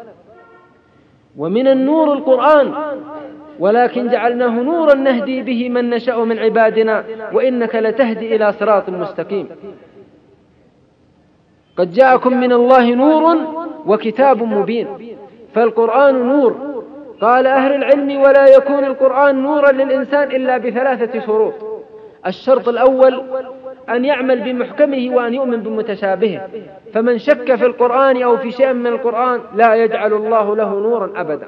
ومن النور القرآن: ولكن جعلناه نورا نهدي به من نشاء من عبادنا وإنك لتهدي إلى صراط مستقيم. قد جاءكم من الله نور وكتاب مبين. فالقرآن نور. قال أهل العلم: ولا يكون القرآن نورا للإنسان إلا بثلاثة شروط. الشرط الأول أن يعمل بمحكمه وأن يؤمن بمتشابهه، فمن شك في القرآن أو في شيء من القرآن لا يجعل الله له نورا أبدا.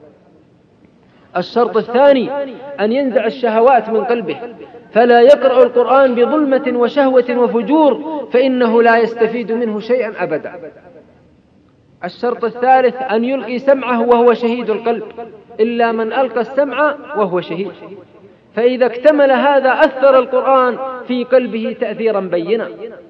الشرط الثاني أن ينزع الشهوات من قلبه، فلا يقرأ القرآن بظلمة وشهوة وفجور، فإنه لا يستفيد منه شيئا أبدا. الشرط الثالث أن يلقي سمعه وهو شهيد القلب، إلا من ألقى السمع وهو شهيد. فإذا اكتمل هذا أثر القرآن في قلبه تأثيرا بينا.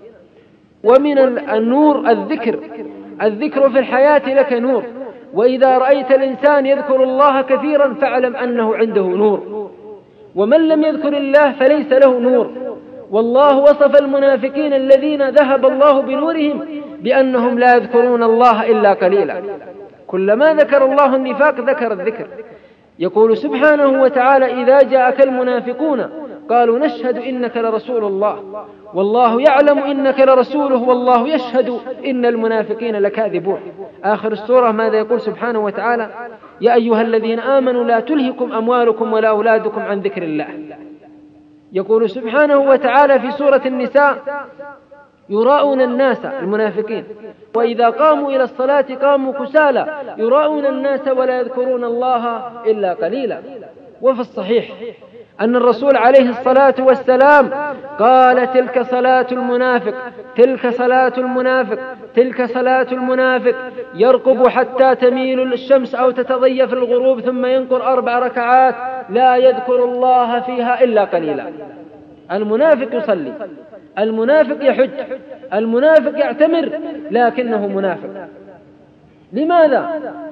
ومن النور الذكر. الذكر في الحياة لك نور، وإذا رأيت الإنسان يذكر الله كثيرا فاعلم أنه عنده نور. ومن لم يذكر الله فليس له نور. والله وصف المنافقين الذين ذهب الله بنورهم بأنهم لا يذكرون الله إلا قليلا. كلما ذكر الله النفاق ذكر الذكر. يقول سبحانه وتعالى: إذا جاءك المنافقون قالوا نشهد إنك لرسول الله والله يعلم إنك لرسوله والله يشهد إن المنافقين لكاذبون. آخر السورة ماذا يقول سبحانه وتعالى؟ يا أيها الذين آمنوا لا تلهكم أموالكم ولا أولادكم عن ذكر الله. يقول سبحانه وتعالى في سورة النساء: يراؤون الناس المنافقين وإذا قاموا إلى الصلاة قاموا كسالى يراؤون الناس ولا يذكرون الله إلا قليلا. وفي الصحيح أن الرسول عليه الصلاة والسلام قال: تلك صلاة المنافق، تلك صلاة المنافق، تلك صلاة المنافق، يرقب حتى تميل الشمس أو تتضيف الغروب ثم ينقر أربع ركعات لا يذكر الله فيها إلا قليلا. المنافق يصلي، المنافق يحج، المنافق يعتمر، لكنه منافق. لماذا؟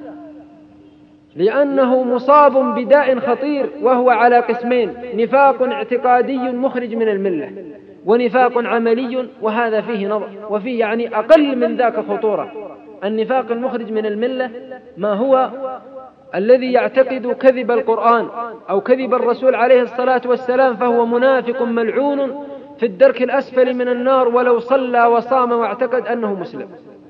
لأنه مصاب بداء خطير وهو على قسمين: نفاق اعتقادي مخرج من الملة، ونفاق عملي وهذا فيه نظر، وفيه يعني أقل من ذاك خطورة. النفاق المخرج من الملة ما هو؟ الذي يعتقد كذب القرآن أو كذب الرسول عليه الصلاة والسلام فهو منافق ملعون في الدرك الأسفل من النار ولو صلى وصام واعتقد أنه مسلم.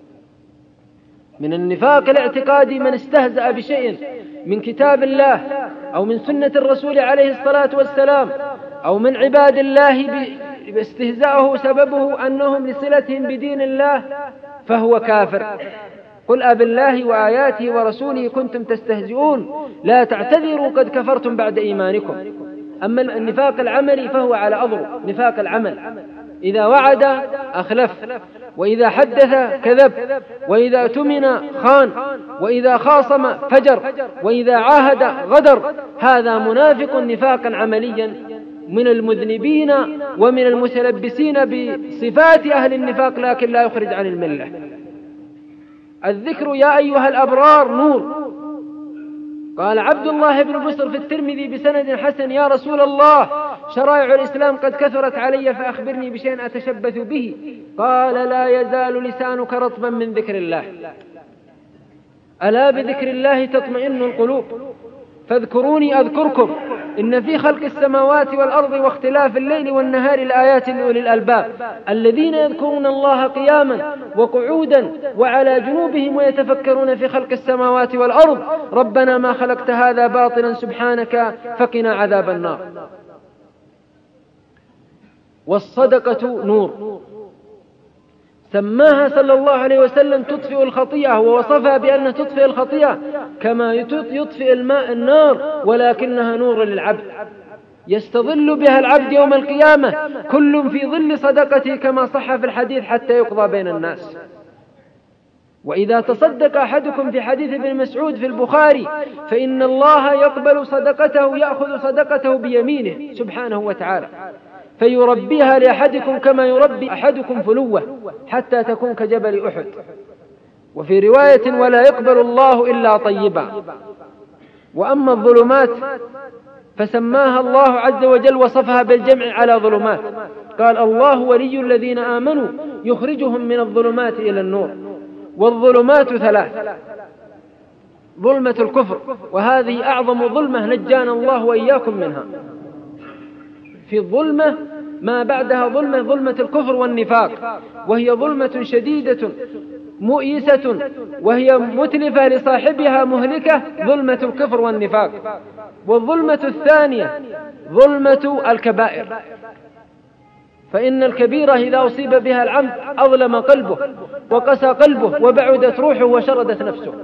من النفاق الاعتقادي من استهزأ بشيء من كتاب الله أو من سنة الرسول عليه الصلاة والسلام أو من عباد الله باستهزاءه سببه أنهم لصلتهم بدين الله فهو كافر. قل أبالله وآياته ورسوله كنتم تستهزئون لا تعتذروا قد كفرتم بعد إيمانكم. أما النفاق العملي فهو على أضرب نفاق العمل، إذا وعد أخلف، وإذا حدث كذب، وإذا اؤتمن خان، وإذا خاصم فجر، وإذا عاهد غدر. هذا منافق نفاقا عمليا من المذنبين ومن المتلبسين بصفات أهل النفاق، لكن لا يخرج عن الملة. الذكر يا أيها الأبرار نور. قال عبد الله بن بصر في الترمذي بسند حسن: يا رسول الله، شرائع الإسلام قد كثرت علي، فأخبرني بشيء أتشبث به. قال: لا يزال لسانك رطبا من ذكر الله، ألا بذكر الله تطمئن القلوب، فاذكروني أذكركم، إن في خلق السماوات والأرض واختلاف الليل والنهار لآيات لأولي الألباب الذين يذكرون الله قياما وقعودا وعلى جنوبهم ويتفكرون في خلق السماوات والأرض ربنا ما خلقت هذا باطلا سبحانك فقنا عذاب النار. والصدقة نور، سماها صلى الله عليه وسلم تطفئ الخطيئة، ووصفها بأنها تطفئ الخطيئة كما يطفئ الماء النار، ولكنها نور للعبد يستظل بها العبد يوم القيامة، كل في ظل صدقته كما صح في الحديث حتى يقضى بين الناس. وإذا تصدق أحدكم في حديث ابن مسعود في البخاري فإن الله يقبل صدقته، يأخذ صدقته بيمينه سبحانه وتعالى، فيربيها لأحدكم كما يربي أحدكم فلوة حتى تكون كجبل أحد. وفي رواية: ولا يقبل الله إلا طيبا. وأما الظلمات فسماها الله عز وجل، وصفها بالجمع على ظلمات، قال: الله ولي الذين آمنوا يخرجهم من الظلمات إلى النور. والظلمات ثلاث: ظلمة الكفر، وهذه أعظم ظلمة نجانا الله وإياكم منها. في الظلمة ما بعدها ظلمة، ظلمة الكفر والنفاق، وهي ظلمة شديدة مؤيسة، وهي متلفة لصاحبها مهلكة، ظلمة الكفر والنفاق. والظلمة الثانية ظلمة الكبائر، فإن الكبيرة إذا أصيب بها العمد أظلم قلبه وقسى قلبه وبعدت روحه وشردت نفسه،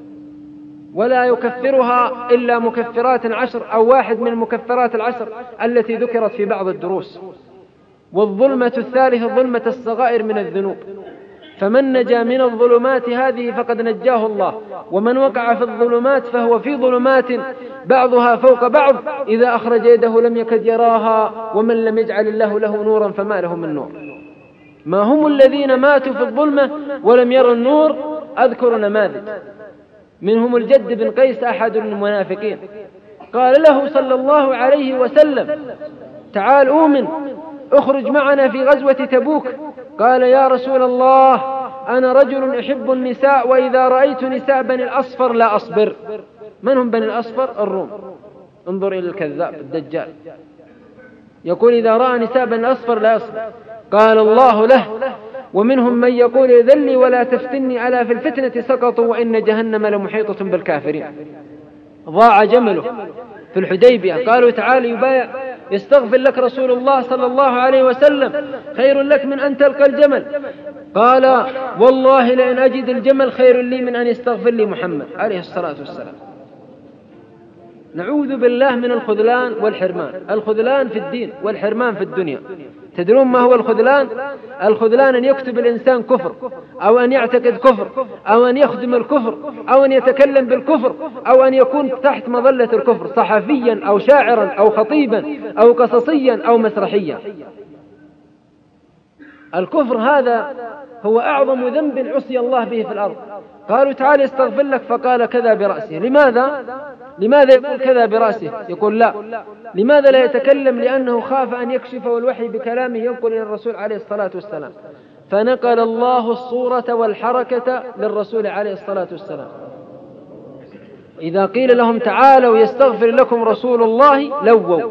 ولا يكفرها إلا مكفرات عشر أو واحد من المكفرات العشر التي ذكرت في بعض الدروس. والظلمة الثالثة ظلمة الصغائر من الذنوب، فمن نجا من الظلمات هذه فقد نجاه الله، ومن وقع في الظلمات فهو في ظلمات بعضها فوق بعض، إذا أخرج يده لم يكد يراها، ومن لم يجعل الله له نورا فما له من نور. ما هم الذين ماتوا في الظلمة ولم يروا النور؟ أذكر نماذج، منهم الجد بن قيس أحد المنافقين، قال له صلى الله عليه وسلم: تعال أؤمن، اخرج معنا في غزوة تبوك. قال: يا رسول الله، أنا رجل أحب النساء، وإذا رأيت نساء بني الأصفر لا أصبر. من هم بني الأصفر؟ الروم. انظر إلى الكذاب الدجال، يقول إذا رأى نساء بني الأصفر لا يصبر. قال الله له: ومنهم من يقول ذلي ولا تفتني، ألا في الفتنة سقطوا وإن جهنم لمحيطة بالكافرين. ضاع جمله في الحديبية، قالوا تعال يبايع يستغفر لك رسول الله صلى الله عليه وسلم، خير لك من أن تلقى الجمل. قال: والله لأن أجد الجمل خير لي من أن يستغفر لي محمد عليه الصلاة والسلام. نعوذ بالله من الخذلان والحرمان، الخذلان في الدين والحرمان في الدنيا. تدرون ما هو الخذلان؟ الخذلان أن يكتب الإنسان كفر، أو أن يعتقد كفر، أو أن يخدم الكفر، أو أن يتكلم بالكفر، أو أن يكون تحت مظلة الكفر، صحفيا أو شاعرا أو خطيبا أو قصصيا أو مسرحيا. الكفر هذا هو أعظم ذنب عصي الله به في الأرض. قالوا تعالى استغفر لك، فقال كذا برأسه. لماذا؟ لماذا يقول كذا برأسه؟ يقول لا. لماذا لا يتكلم؟ لأنه خاف أن يكشفه الوحي بكلامه ينقل إلى الرسول عليه الصلاة والسلام، فنقل الله الصورة والحركة للرسول عليه الصلاة والسلام. إذا قيل لهم تعالوا يستغفر لكم رسول الله لووا،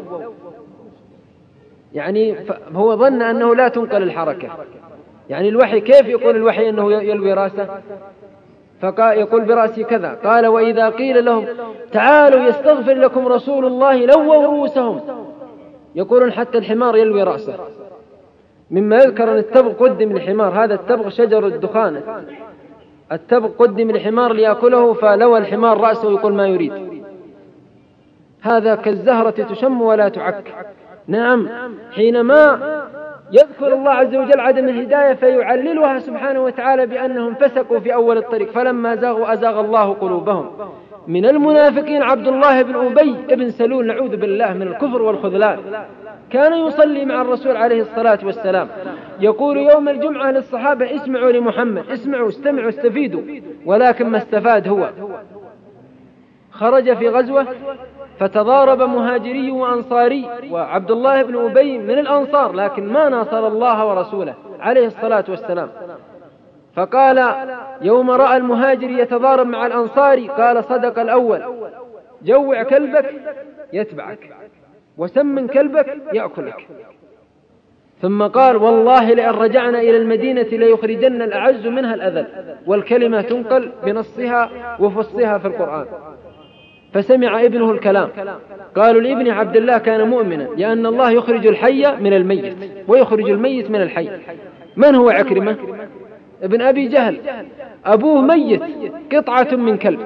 يعني هو ظن أنه لا تنقل الحركة. يعني الوحي كيف يقول الوحي أنه يلوي رأسه؟ فيقول برأسي كذا. قال: وإذا قيل لهم تعالوا يستغفر لكم رسول الله لووا رؤوسهم، يقولون حتى الحمار يلوي رأسه. مما يذكر أن التبغ قدم لحمار، هذا التبغ شجر الدخان، التبغ قدم لحمار ليأكله فلوى الحمار رأسه يقول ما يريد. هذا كالزهرة تشم ولا تعك. نعم، حينما يذكر الله عز وجل عدم الهداية فيعللها سبحانه وتعالى بأنهم فسقوا في أول الطريق فلما زاغوا أزاغ الله قلوبهم. من المنافقين عبد الله بن أبي بن سلول، نعوذ بالله من الكفر والخذلان، كان يصلي مع الرسول عليه الصلاة والسلام، يقول يوم الجمعة للصحابة اسمعوا لمحمد، اسمعوا استمعوا استفيدوا، ولكن ما استفاد هو. خرج في غزوة فتضارب مهاجري وأنصاري، وعبد الله بن أبي من الأنصار لكن ما ناصر الله ورسوله عليه الصلاة والسلام. فقال يوم رأى المهاجر يتضارب مع الأنصاري قال صدق الأول، جوع كلبك يتبعك وسمن كلبك يأكلك. ثم قال والله لئن رجعنا إلى المدينة ليخرجن الأعز منها الأذل، والكلمة تنقل بنصها وفصها في القرآن. فسمع ابنه الكلام، قالوا لابن عبد الله كان مؤمنا لأن الله يخرج الحي من الميت ويخرج الميت من الحي. من هو عكرمة؟ ابن أبي جهل، أبوه ميت قطعة من كلب،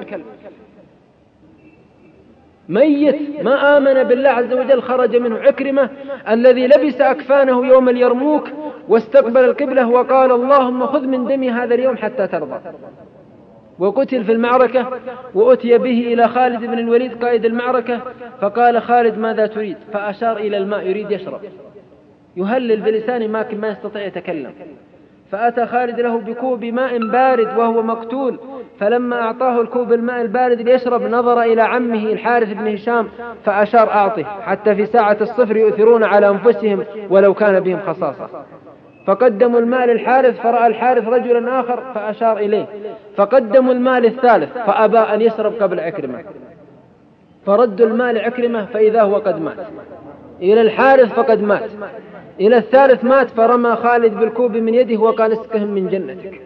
ميت ما آمن بالله عز وجل، خرج منه عكرمة الذي لبس أكفانه يوم اليرموك واستقبل القبلة وقال اللهم خذ من دمي هذا اليوم حتى ترضى، وقتل في المعركة. وأتي به إلى خالد بن الوليد قائد المعركة فقال خالد ماذا تريد؟ فأشار إلى الماء يريد يشرب، يهلل بلسانه ما ما يستطيع يتكلم. فأتى خالد له بكوب ماء بارد وهو مقتول، فلما أعطاه الكوب الماء البارد ليشرب نظر إلى عمه الحارث بن هشام فأشار أعطه، حتى في ساعة الصفر يؤثرون على أنفسهم ولو كان بهم خصاصة. فقدموا الماء للحارث فرأى الحارث رجلا آخر فأشار إليه، فقدموا الماء للثالث فأبى أن يشرب قبل عكرمة، فردوا الماء لعكرمة فإذا هو قد مات، إلى الحارث فقد مات، إلى الثالث مات، فرمى خالد بالكوب من يده وقال اسقهم من جنتك.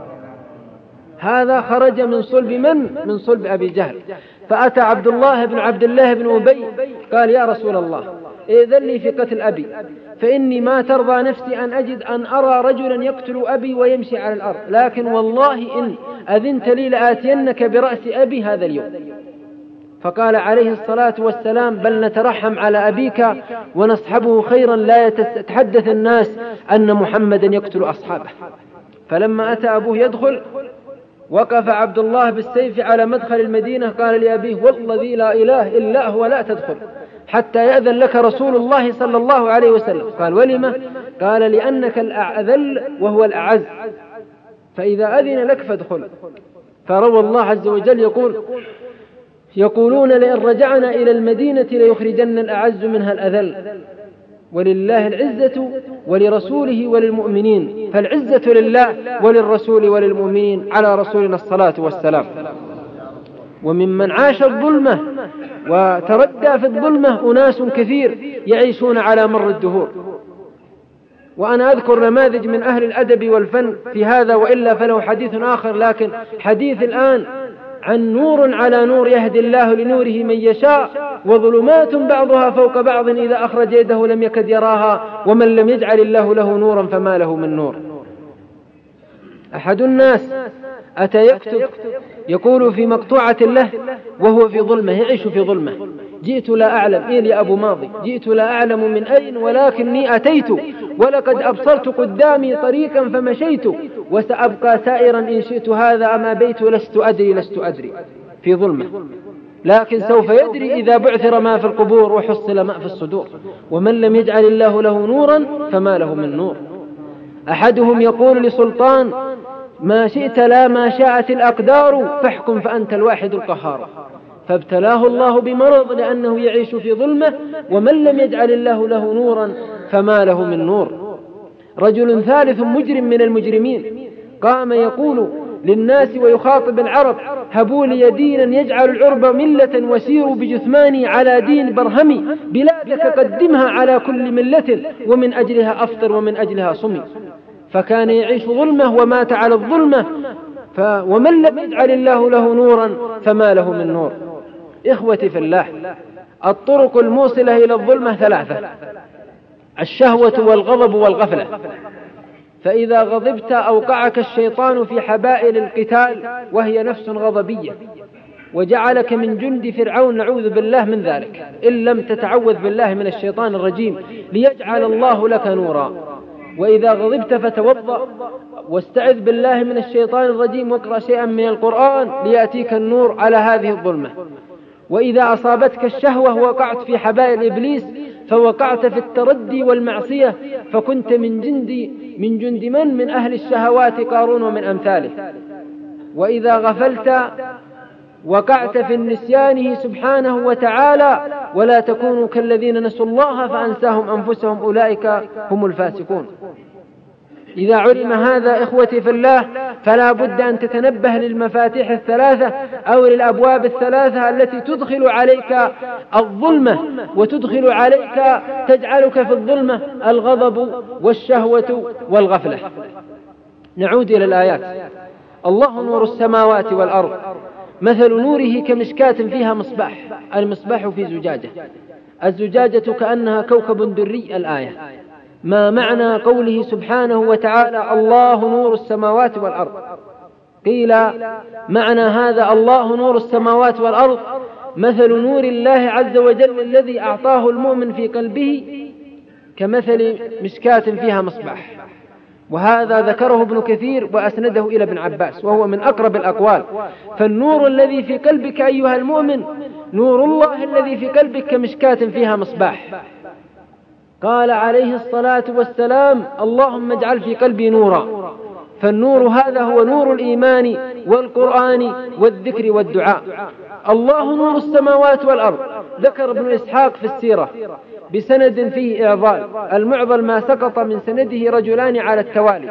هذا خرج من صلب من؟ من صلب أبي جهل. فأتى عبد الله بن عبد الله بن أبي قال يا رسول الله إذن لي في قتل أبي، فإني ما ترضى نفسي أن أجد أن أرى رجلا يقتل أبي ويمشي على الأرض، لكن والله إن أذنت لي لآتينك برأس أبي هذا اليوم. فقال عليه الصلاة والسلام بل نترحم على أبيك ونصحبه خيرا لا يتحدث الناس أن محمدا يقتل أصحابه. فلما أتى أبوه يدخل وقف عبد الله بالسيف على مدخل المدينة قال لأبيه والذي لا إله إلا هو لا تدخل حتى يأذن لك رسول الله صلى الله عليه وسلم. قال ولما؟ قال لأنك الأذل وهو الأعز، فإذا أذن لك فادخل. فروى الله عز وجل يقول يقولون لئن رجعنا إلى المدينة ليخرجن الأعز منها الأذل، ولله العزة ولرسوله وللمؤمنين، فالعزة لله وللرسول وللمؤمنين على رسولنا الصلاة والسلام. وممن عاش الظلمة وتردى في الظلمة أناس كثير يعيشون على مر الدهور، وأنا أذكر نماذج من أهل الأدب والفن في هذا، وإلا فله حديث آخر، لكن حديث الآن عن نور على نور يهدي الله لنوره من يشاء وظلمات بعضها فوق بعض إذا أخرج يده لم يكد يراها ومن لم يجعل الله له نورا فما له من نور. أحد الناس أتى يكتب يقول في مقطوعة له وهو في ظلمة، يعيش في ظلمة، جئت لا أعلم إيه يا أبو ماضي، جئت لا أعلم من أين ولكني أتيت ولقد أبصرت قدامي طريقا فمشيت وسأبقى سائرا إن شئت هذا أما بيت لست أدري لست أدري، في ظلمة، لكن سوف يدري إذا بعثر ما في القبور وحصل ما في الصدور، ومن لم يجعل الله له نورا فما له من نور. أحدهم يقول لسلطان ما شئت لا ما شاءت الأقدار فاحكم فأنت الواحد القهار، فابتلاه الله بمرض لأنه يعيش في ظلمة، ومن لم يجعل الله له نورا فما له من نور. رجل ثالث مجرم من المجرمين قام يقول للناس ويخاطب العرب هبوا لي دينا يجعل العرب ملة وسيروا بجثماني على دين برهمي، بلادك قدمها على كل ملة ومن أجلها أفطر ومن أجلها صمي. فكان يعيش ظلمة ومات على الظلمة، ف ومن لم يجعل الله له نورا فما له من نور. إخوتي في الله، الطرق الموصلة إلى الظلمة ثلاثة: الشهوة والغضب والغفلة. فإذا غضبت أوقعك الشيطان في حبائل القتال وهي نفس غضبية، وجعلك من جند فرعون، نعوذ بالله من ذلك، إن لم تتعوذ بالله من الشيطان الرجيم، ليجعل الله لك نورا. وإذا غضبت فتوضأ واستعذ بالله من الشيطان الرجيم واقرأ شيئا من القرآن ليأتيك النور على هذه الظلمة. وإذا أصابتك الشهوة وقعت في حبائل إبليس، فوقعت في التردي والمعصية، فكنت من جند من جند من من أهل الشهوات، قارون ومن أمثاله. وإذا غفلت وقعت في النسيانه سبحانه وتعالى، ولا تكونوا كالذين نسوا الله فأنساهم أنفسهم أولئك هم الفاسقون. إذا علم هذا إخوتي في الله، فلا بد أن تتنبه للمفاتيح الثلاثة أو للأبواب الثلاثة التي تدخل عليك الظلمة وتدخل عليك تجعلك في الظلمة: الغضب والشهوة والغفلة. نعود إلى الآيات. الله نور السماوات والأرض، مثل نوره كمشكاة فيها مصباح، المصباح في زجاجة، الزجاجة كأنها كوكب دري. الآية. ما معنى قوله سبحانه وتعالى الله نور السماوات والأرض؟ قيل معنى هذا الله نور السماوات والأرض مثل نور الله عز وجل الذي أعطاه المؤمن في قلبه كمثل مشكاة فيها مصباح. وهذا ذكره ابن كثير وأسنده إلى ابن عباس، وهو من أقرب الأقوال. فالنور الذي في قلبك أيها المؤمن نور الله الذي في قلبك كمشكاة فيها مصباح. قال عليه الصلاة والسلام: اللهم اجعل في قلبي نورا. فالنور هذا هو نور الإيمان والقرآن والذكر والدعاء. الله نور السماوات والأرض. ذكر ابن إسحاق في السيرة بسند فيه إعضال، المعضل ما سقط من سنده رجلان على التوالي.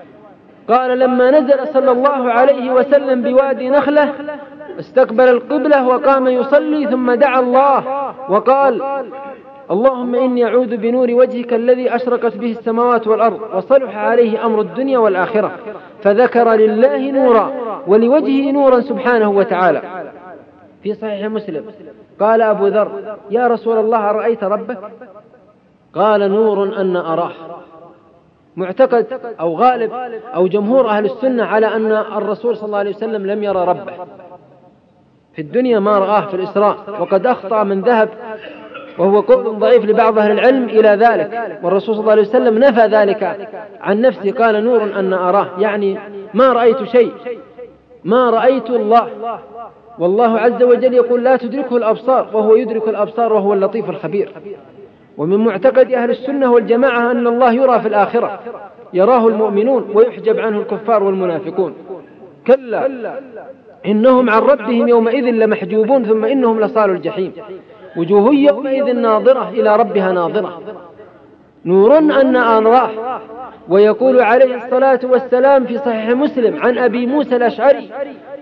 قال: لما نزل صلى الله عليه وسلم بوادي نخلة استقبل القبلة وقام يصلي، ثم دعا الله وقال: اللهم إني أعوذ بنور وجهك الذي أشرقت به السماوات والأرض وصلح عليه أمر الدنيا والآخرة. فذكر لله نورا ولوجهه نورا سبحانه وتعالى. في صحيح مسلم قال أبو ذر: يا رسول الله رأيت ربك؟ قال: نور أن أراه. معتقد أو غالب أو جمهور أهل السنة على أن الرسول صلى الله عليه وسلم لم يرى ربه في الدنيا، ما رآه في الإسراء. وقد أخطأ من ذهب، وهو قول ضعيف لبعض أهل العلم، إلى ذلك، والرسول صلى الله عليه وسلم نفى ذلك عن نفسه، قال: نور أن أراه، يعني ما رأيت شيء، ما رأيت الله. والله عز وجل يقول: لا تدركه الأبصار وهو يدرك الأبصار وهو اللطيف الخبير. ومن معتقد أهل السنة والجماعة أن الله يرى في الآخرة، يراه المؤمنون ويحجب عنه الكفار والمنافقون. كلا إنهم عن ربهم يومئذ لمحجوبون، ثم إنهم لصالوا الجحيم، وجوه يومئذ ناظرة إلى ربها ناظرة. نور أن أراه. ويقول عليه الصلاة والسلام في صحيح مسلم عن أبي موسى الأشعري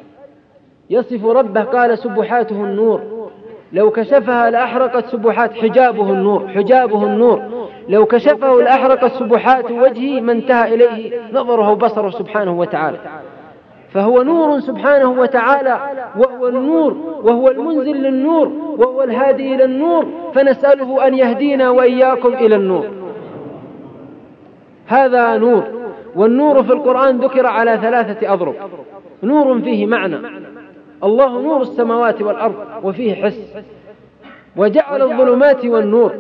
يصف ربه قال: سبحاته النور، لو كشفها لأحرقت سبحات حجابه النور، حجابه النور، لو كشفه لأحرقت سبحات وجهه ما انتهى إليه نظره وبصره سبحانه وتعالى. فهو نور سبحانه وتعالى، وهو النور، وهو المنزل للنور، وهو الهادي إلى النور، فنسأله أن يهدينا وإياكم إلى النور. هذا نور. والنور في القرآن ذكر على ثلاثة أضرب: نور فيه معنى، الله نور السماوات والأرض، وفيه حس، وجعل الظلمات والنور،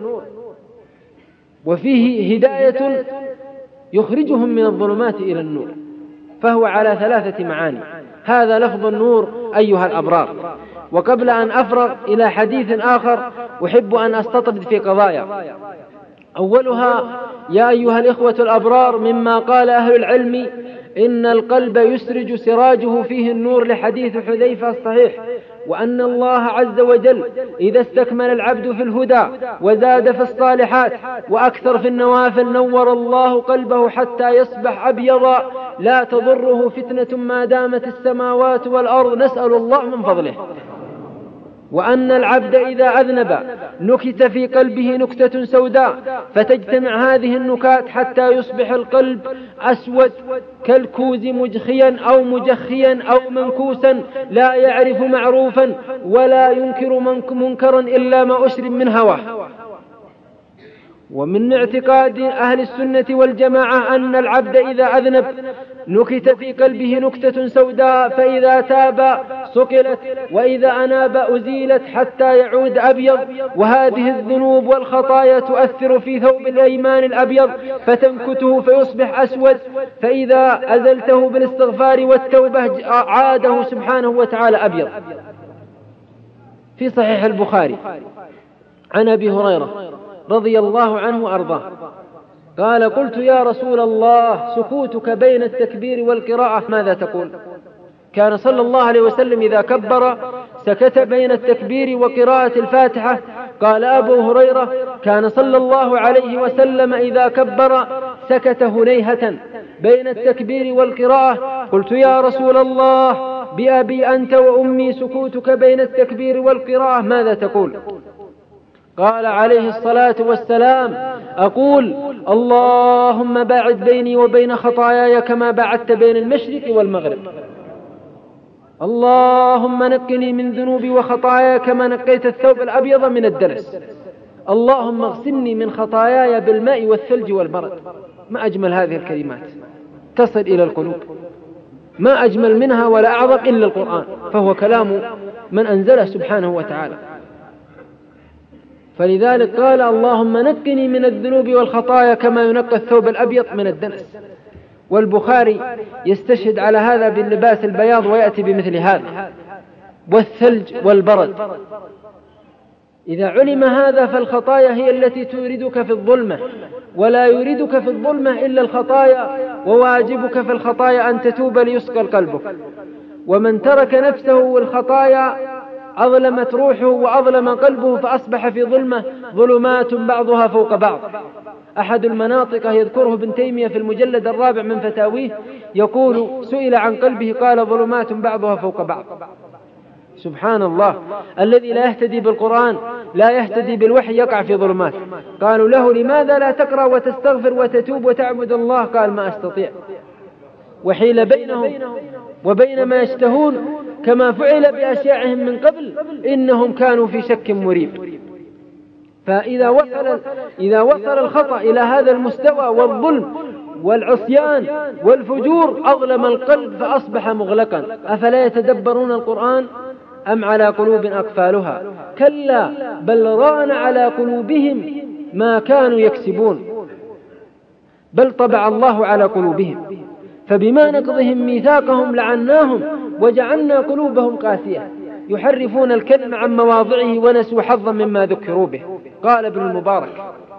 وفيه هداية يخرجهم من الظلمات إلى النور، فهو على ثلاثة معاني. هذا لفظ النور أيها الأبرار. وقبل أن أفرغ إلى حديث آخر أحب أن أستطرد في قضايا. أولها: يا أيها الإخوة الأبرار، مما قال أهل العلم إن القلب يسرج سراجه فيه النور، لحديث حذيفة الصحيح، وأن الله عز وجل إذا استكمل العبد في الهدى وزاد في الصالحات وأكثر في النوافل نور الله قلبه حتى يصبح أبيضا لا تضره فتنة ما دامت السماوات والأرض، نسأل الله من فضله. وأن العبد إذا أذنب نكت في قلبه نكتة سوداء، فتجتمع هذه النكات حتى يصبح القلب أسود كالكوز مجخيا أو مجخيا أو منكوسا، لا يعرف معروفا ولا ينكر منكرا إلا ما أشرب من هواه. ومن اعتقاد أهل السنة والجماعة أن العبد إذا أذنب نكت في قلبه نكتة سوداء، فإذا تاب صقلت، وإذا أناب أزيلت حتى يعود أبيض. وهذه الذنوب والخطايا تؤثر في ثوب الأيمان الأبيض فتنكته فيصبح أسود، فإذا أزلته بالاستغفار والتوبة عاده سبحانه وتعالى أبيض. في صحيح البخاري عن أبي هريرة رضي الله عنه وأرضاه قال: قلت يا رسول الله، سكوتك بين التكبير والقراءة ماذا تقول؟ كان صلى الله عليه وسلم إذا كبر سكت بين التكبير وقراءة الفاتحة. قال أبو هريرة: كان صلى الله عليه وسلم إذا كبر سكت هنيهة بين التكبير والقراءة. قلت يا رسول الله، بأبي أنت وأمي، سكوتك بين التكبير والقراءة ماذا تقول؟ قال عليه الصلاة والسلام: أقول اللهم باعد بيني وبين خطاياي كما باعدت بين المشرق والمغرب، اللهم نقني من ذنوبي وخطاياي كما نقيت الثوب الأبيض من الدنس، اللهم اغسلني من خطاياي بالماء والثلج والبرد. ما أجمل هذه الكلمات، تصل إلى القلوب، ما أجمل منها ولا أعظم إلا القرآن، فهو كلام من أنزله سبحانه وتعالى. فلذلك قال: اللهم نقني من الذنوب والخطايا كما ينقى الثوب الأبيض من الدنس. والبخاري يستشهد على هذا باللباس البياض ويأتي بمثل هذا، والثلج والبرد. إذا علم هذا فالخطايا هي التي توردك في الظلمة، ولا يريدك في الظلمة إلا الخطايا، وواجبك في الخطايا أن تتوب ليسقل قلبك. ومن ترك نفسه والخطايا أظلمت روحه وأظلم قلبه فأصبح في ظلمة، ظلمات بعضها فوق بعض. أحد المناطق يذكره ابن تيمية في المجلد الرابع من فتاويه يقول: سئل عن قلبه قال: ظلمات بعضها فوق بعض. سبحان الله، الذي لا يهتدي بالقرآن لا يهتدي بالوحي يقع في ظلمات. قالوا له: لماذا لا تقرأ وتستغفر وتتوب وتعبد الله؟ قال: ما أستطيع، وحيل بينهم وبين ما يشتهون كما فعل بأشياعهم من قبل، إنهم كانوا في شك مريب. فإذا وصل, إذا وصل الخطأ إلى هذا المستوى والظلم والعصيان والفجور أظلم القلب فأصبح مغلقا. أفلا يتدبرون القرآن أم على قلوب أقفالها؟ كلا بل ران على قلوبهم ما كانوا يكسبون، بل طبع الله على قلوبهم فبما نقضهم ميثاقهم لعناهم وجعلنا قلوبهم قاسية يحرفون الكلم عن مواضعه ونسوا حظا مما ذكروا به. قال ابن المبارك: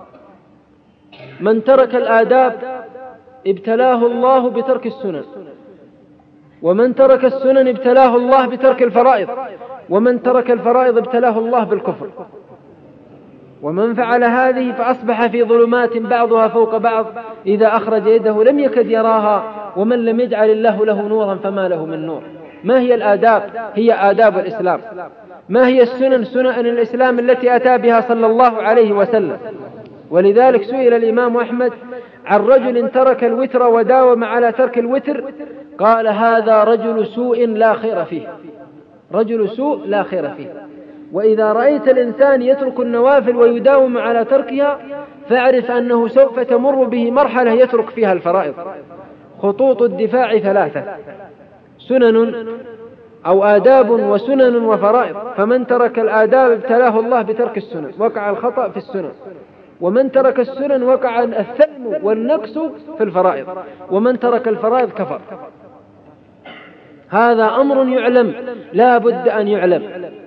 من ترك الآداب ابتلاه الله بترك السنن، ومن ترك السنن ابتلاه الله بترك الفرائض، ومن ترك الفرائض ابتلاه الله بالكفر. ومن فعل هذه فأصبح في ظلمات بعضها فوق بعض، إذا أخرج يده لم يكد يراها، ومن لم يجعل الله له نورا فما له من نور. ما هي الآداب؟ هي آداب الإسلام. ما هي السنن؟ سنن الإسلام التي أتى بها صلى الله عليه وسلم. ولذلك سئل الإمام أحمد عن رجل ترك الوتر وداوم على ترك الوتر، قال: هذا رجل سوء لا خير فيه، رجل سوء لا خير فيه. وإذا رأيت الإنسان يترك النوافل ويداوم على تركها فاعرف أنه سوف تمر به مرحلة يترك فيها الفرائض. خطوط الدفاع ثلاثة: سنن أو آداب وسنن وفرائض. فمن ترك الآداب ابتلاه الله بترك السنن، وقع الخطأ في السنن. ومن ترك السنن وقع الثلم والنقص في الفرائض. ومن ترك الفرائض كفر. هذا أمر يعلم، لا بد أن يعلم.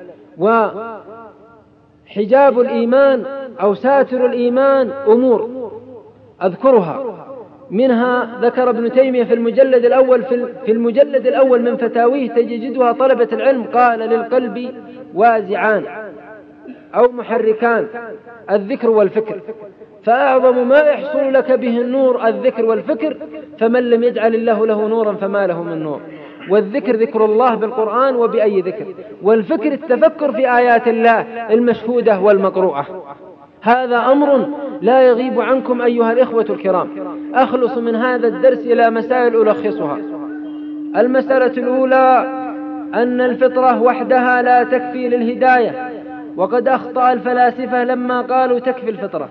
وحجاب الإيمان أو ساتر الإيمان أمور أذكرها، منها ذكر ابن تيمية في المجلد الأول في المجلد الأول من فتاويه تجدها طلبة العلم، قال: للقلب وازعان أو محركان، الذكر والفكر، فأعظم ما يحصل لك به النور الذكر والفكر، فمن لم يجعل الله له نورا فما له من نور. والذكر ذكر الله بالقرآن وبأي ذكر، والفكر التفكر في آيات الله المشهودة والمقروءة. هذا أمر لا يغيب عنكم أيها الإخوة الكرام. أخلص من هذا الدرس إلى مسائل ألخصها. المسألة الأولى أن الفطرة وحدها لا تكفي للهداية، وقد أخطأ الفلاسفة لما قالوا تكفي الفطرة.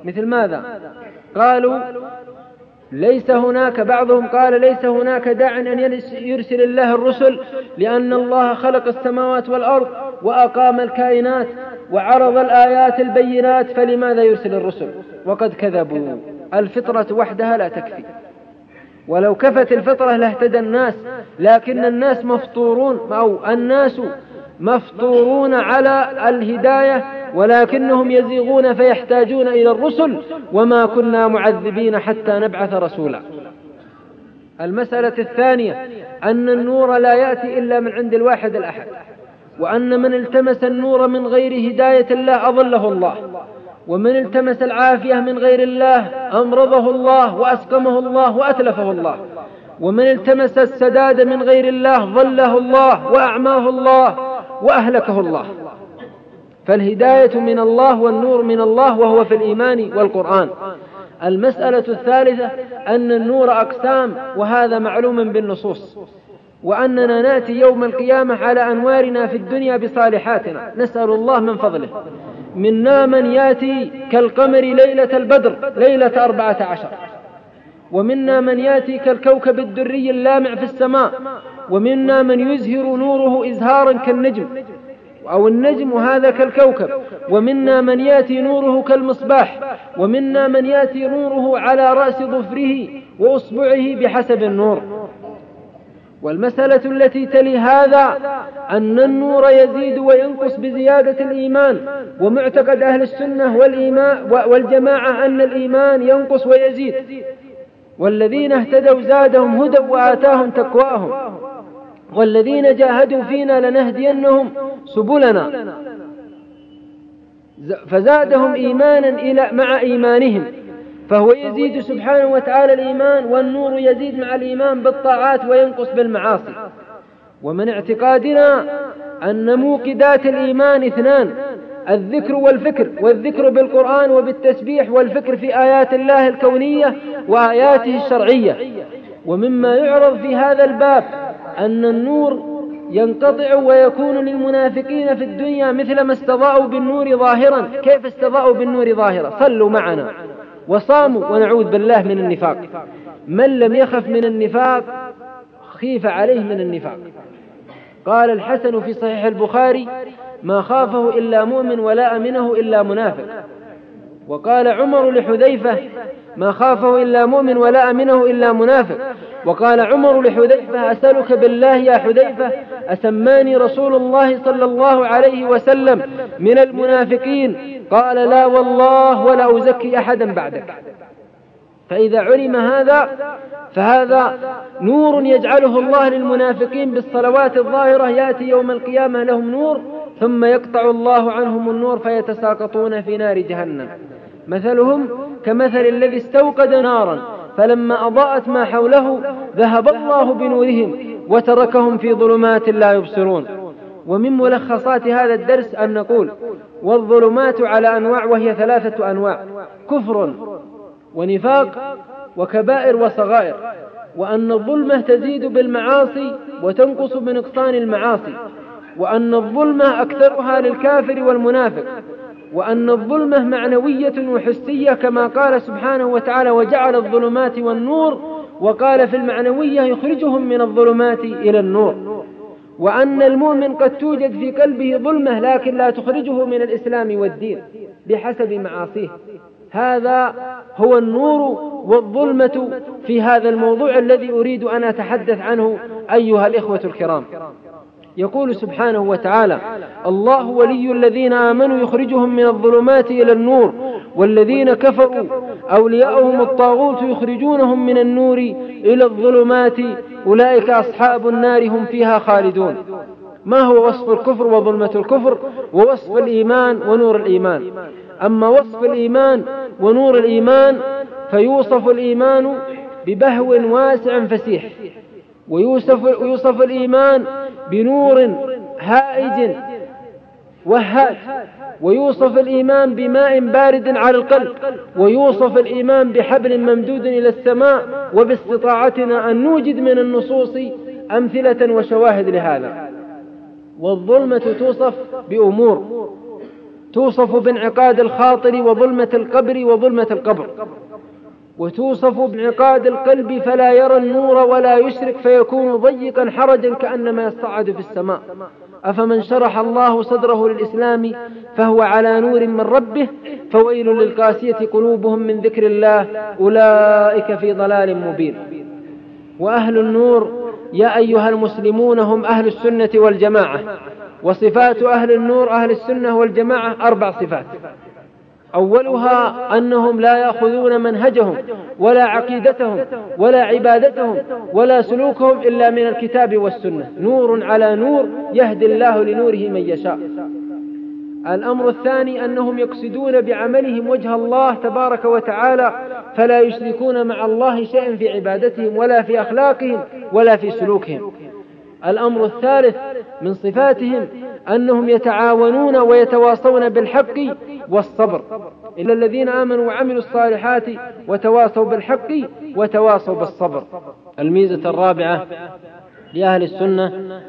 مثل ماذا؟ قالوا ليس هناك، بعضهم قال ليس هناك داع أن يرسل الله الرسل لأن الله خلق السماوات والأرض وأقام الكائنات وعرض الآيات البينات، فلماذا يرسل الرسل؟ وقد كذبوا. الفطرة وحدها لا تكفي، ولو كفت الفطرة لاهتدى الناس، لكن الناس مفطورون أو الناس مفطورون على الهداية، ولكنهم يزيغون فيحتاجون إلى الرسل، وما كنا معذبين حتى نبعث رسولا. المسألة الثانية أن النور لا يأتي إلا من عند الواحد الأحد، وأن من التمس النور من غير هداية الله أضله الله، ومن التمس العافية من غير الله أمرضه الله وأسقمه الله وأتلفه الله، ومن التمس السداد من غير الله ضله الله وأعماه الله وأهلكه الله. فالهداية من الله والنور من الله، وهو في الإيمان والقرآن. المسألة الثالثة أن النور أقسام، وهذا معلوم بالنصوص، وأننا نأتي يوم القيامة على أنوارنا في الدنيا بصالحاتنا، نسأل الله من فضله. منا من يأتي كالقمر ليلة البدر ليلة أربعة عشر، ومنا من يأتي كالكوكب الدري اللامع في السماء، ومنا من يزهر نوره إزهارا كالنجم أو النجم وهذا كالكوكب، ومنا من يأتي نوره كالمصباح، ومنا من يأتي نوره على رأس ظفره وأصبعه بحسب النور. والمسألة التي تلي هذا أن النور يزيد وينقص بزيادة الإيمان، ومعتقد أهل السنة والإيمان والجماعة أن الإيمان ينقص ويزيد، والذين اهتدوا زادهم هدى وآتاهم تقواهم، والذين جاهدوا فينا لنهدينهم سبلنا، فزادهم إيمانا إلى مع إيمانهم، فهو يزيد سبحانه وتعالى الإيمان، والنور يزيد مع الإيمان بالطاعات وينقص بالمعاصي. ومن اعتقادنا أن موقدات الإيمان اثنان: الذكر والفكر، والذكر بالقرآن وبالتسبيح، والفكر في آيات الله الكونية وآياته الشرعية. ومما يعرض في هذا الباب أن النور ينقطع ويكون للمنافقين في الدنيا مثل ما استضاءوا بالنور ظاهرا. كيف استضاءوا بالنور ظاهرا؟ صلوا معنا وصاموا ونعوذ بالله من النفاق. من لم يخف من النفاق خيف عليه من النفاق. قال الحسن في صحيح البخاري: ما خافه إلا مؤمن ولا أمنه إلا منافق. وقال عمر لحذيفة: ما خافه إلا مؤمن ولا أمنه إلا منافق. وقال عمر لحذيفة: أسألك بالله يا حذيفة، أسماني رسول الله صلى الله عليه وسلم من المنافقين؟ قال: لا والله ولا أزكي أحدا بعدك. فإذا علم هذا فهذا نور يجعله الله للمنافقين بالصلوات الظاهرة، يأتي يوم القيامة لهم نور ثم يقطع الله عنهم النور فيتساقطون في نار جهنم. مثلهم كمثل الذي استوقد نارا فلما أضاءت ما حوله ذهب الله بنورهم وتركهم في ظلمات لا يبصرون. ومن ملخصات هذا الدرس أن نقول: والظلمات على أنواع، وهي ثلاثة أنواع: كفر ونفاق وكبائر وصغائر. وأن الظلمة تزيد بالمعاصي وتنقص بنقصان المعاصي، وأن الظلمة أكثرها للكافر والمنافق، وأن الظلمة معنوية وحسية كما قال سبحانه وتعالى: وجعل الظلمات والنور. وقال في المعنوية: يخرجهم من الظلمات إلى النور. وأن المؤمن قد توجد في قلبه ظلمة لكن لا تخرجه من الإسلام والدين بحسب معاصيه. هذا هو النور والظلمة في هذا الموضوع الذي أريد أن أتحدث عنه أيها الإخوة الكرام. يقول سبحانه وتعالى: الله ولي الذين آمنوا يخرجهم من الظلمات إلى النور، والذين كفروا أولياؤهم الطاغوت يخرجونهم من النور إلى الظلمات، أولئك أصحاب النار هم فيها خالدون. ما هو وصف الكفر وظلمة الكفر؟ ووصف الإيمان ونور الإيمان. أما وصف الإيمان ونور الإيمان فيوصف الإيمان ببهو واسع فسيح، ويوصف, ويوصف الإيمان بنور هائج وهاج، ويوصف الإيمان بماء بارد على القلب، ويوصف الإيمان بحبل ممدود إلى السماء. وباستطاعتنا أن نوجد من النصوص أمثلة وشواهد لهذا. والظلمة توصف بأمور: توصف بانعقاد الخاطر وظلمة القبر وظلمة القبر، وتوصف بانعقاد القلب فلا يرى النور ولا يشرك فيكون ضيقا حرجا كأنما يصعد في السماء. أفمن شرح الله صدره للإسلام فهو على نور من ربه فويل للقاسية قلوبهم من ذكر الله أولئك في ضلال مبين. وأهل النور يا أيها المسلمون هم أهل السنة والجماعة، وصفات أهل النور أهل السنة والجماعة أربع صفات. أولها أنهم لا يأخذون منهجهم ولا عقيدتهم ولا عبادتهم ولا سلوكهم إلا من الكتاب والسنة، نور على نور يهدي الله لنوره من يشاء. الأمر الثاني أنهم يقصدون بعملهم وجه الله تبارك وتعالى فلا يشركون مع الله شيئا في عبادتهم ولا في أخلاقهم ولا في سلوكهم. الأمر الثالث من صفاتهم أنهم يتعاونون ويتواصون بالحق والصبر، إلا الذين آمنوا وعملوا الصالحات وتواصوا بالحق وتواصوا بالصبر. الميزة الرابعة لأهل السنة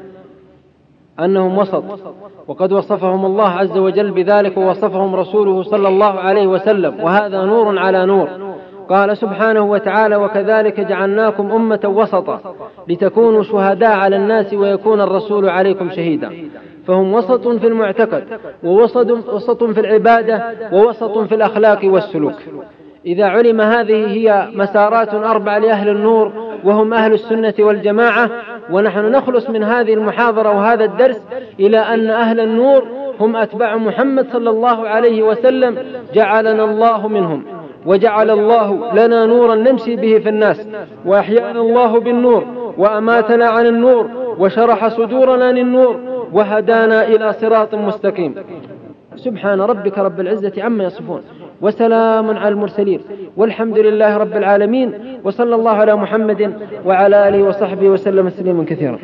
أنهم وسط، وقد وصفهم الله عز وجل بذلك ووصفهم رسوله صلى الله عليه وسلم، وهذا نور على نور. قال سبحانه وتعالى: وكذلك جعلناكم أمة وسطا لتكونوا شهداء على الناس ويكون الرسول عليكم شهيدا. فهم وسط في المعتقد ووسط في العبادة ووسط في الأخلاق والسلوك. إذا علم هذه هي مسارات أربع لأهل النور وهم أهل السنة والجماعة، ونحن نخلص من هذه المحاضرة وهذا الدرس إلى أن أهل النور هم أتباع محمد صلى الله عليه وسلم، جعلنا الله منهم وجعل الله لنا نورا نمشي به في الناس، وأحيانا الله بالنور وأماتنا عن النور وشرح صدورنا للنور وهدانا إلى صراط مستقيم. سبحان ربك رب العزة عما يصفون وسلام على المرسلين والحمد لله رب العالمين، وصلى الله على محمد وعلى آله وصحبه وسلم تسليما كثيرا.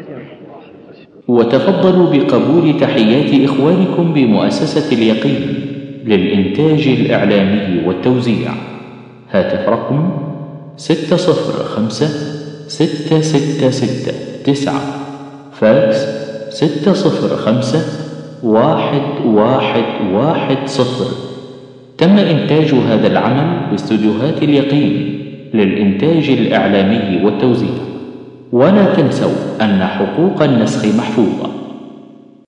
وتفضلوا بقبول تحيات إخوانكم بمؤسسة اليقين للإنتاج الإعلامي والتوزيع. هاتف رقم ستة صفر خمسة ستة ستة ستة تسعة، فاكس ستة صفر خمسة واحد واحد واحد صفر. تم إنتاج هذا العمل باستوديوهات اليقين للإنتاج الإعلامي والتوزيع. ولا تنسوا أن حقوق النسخ محفوظة.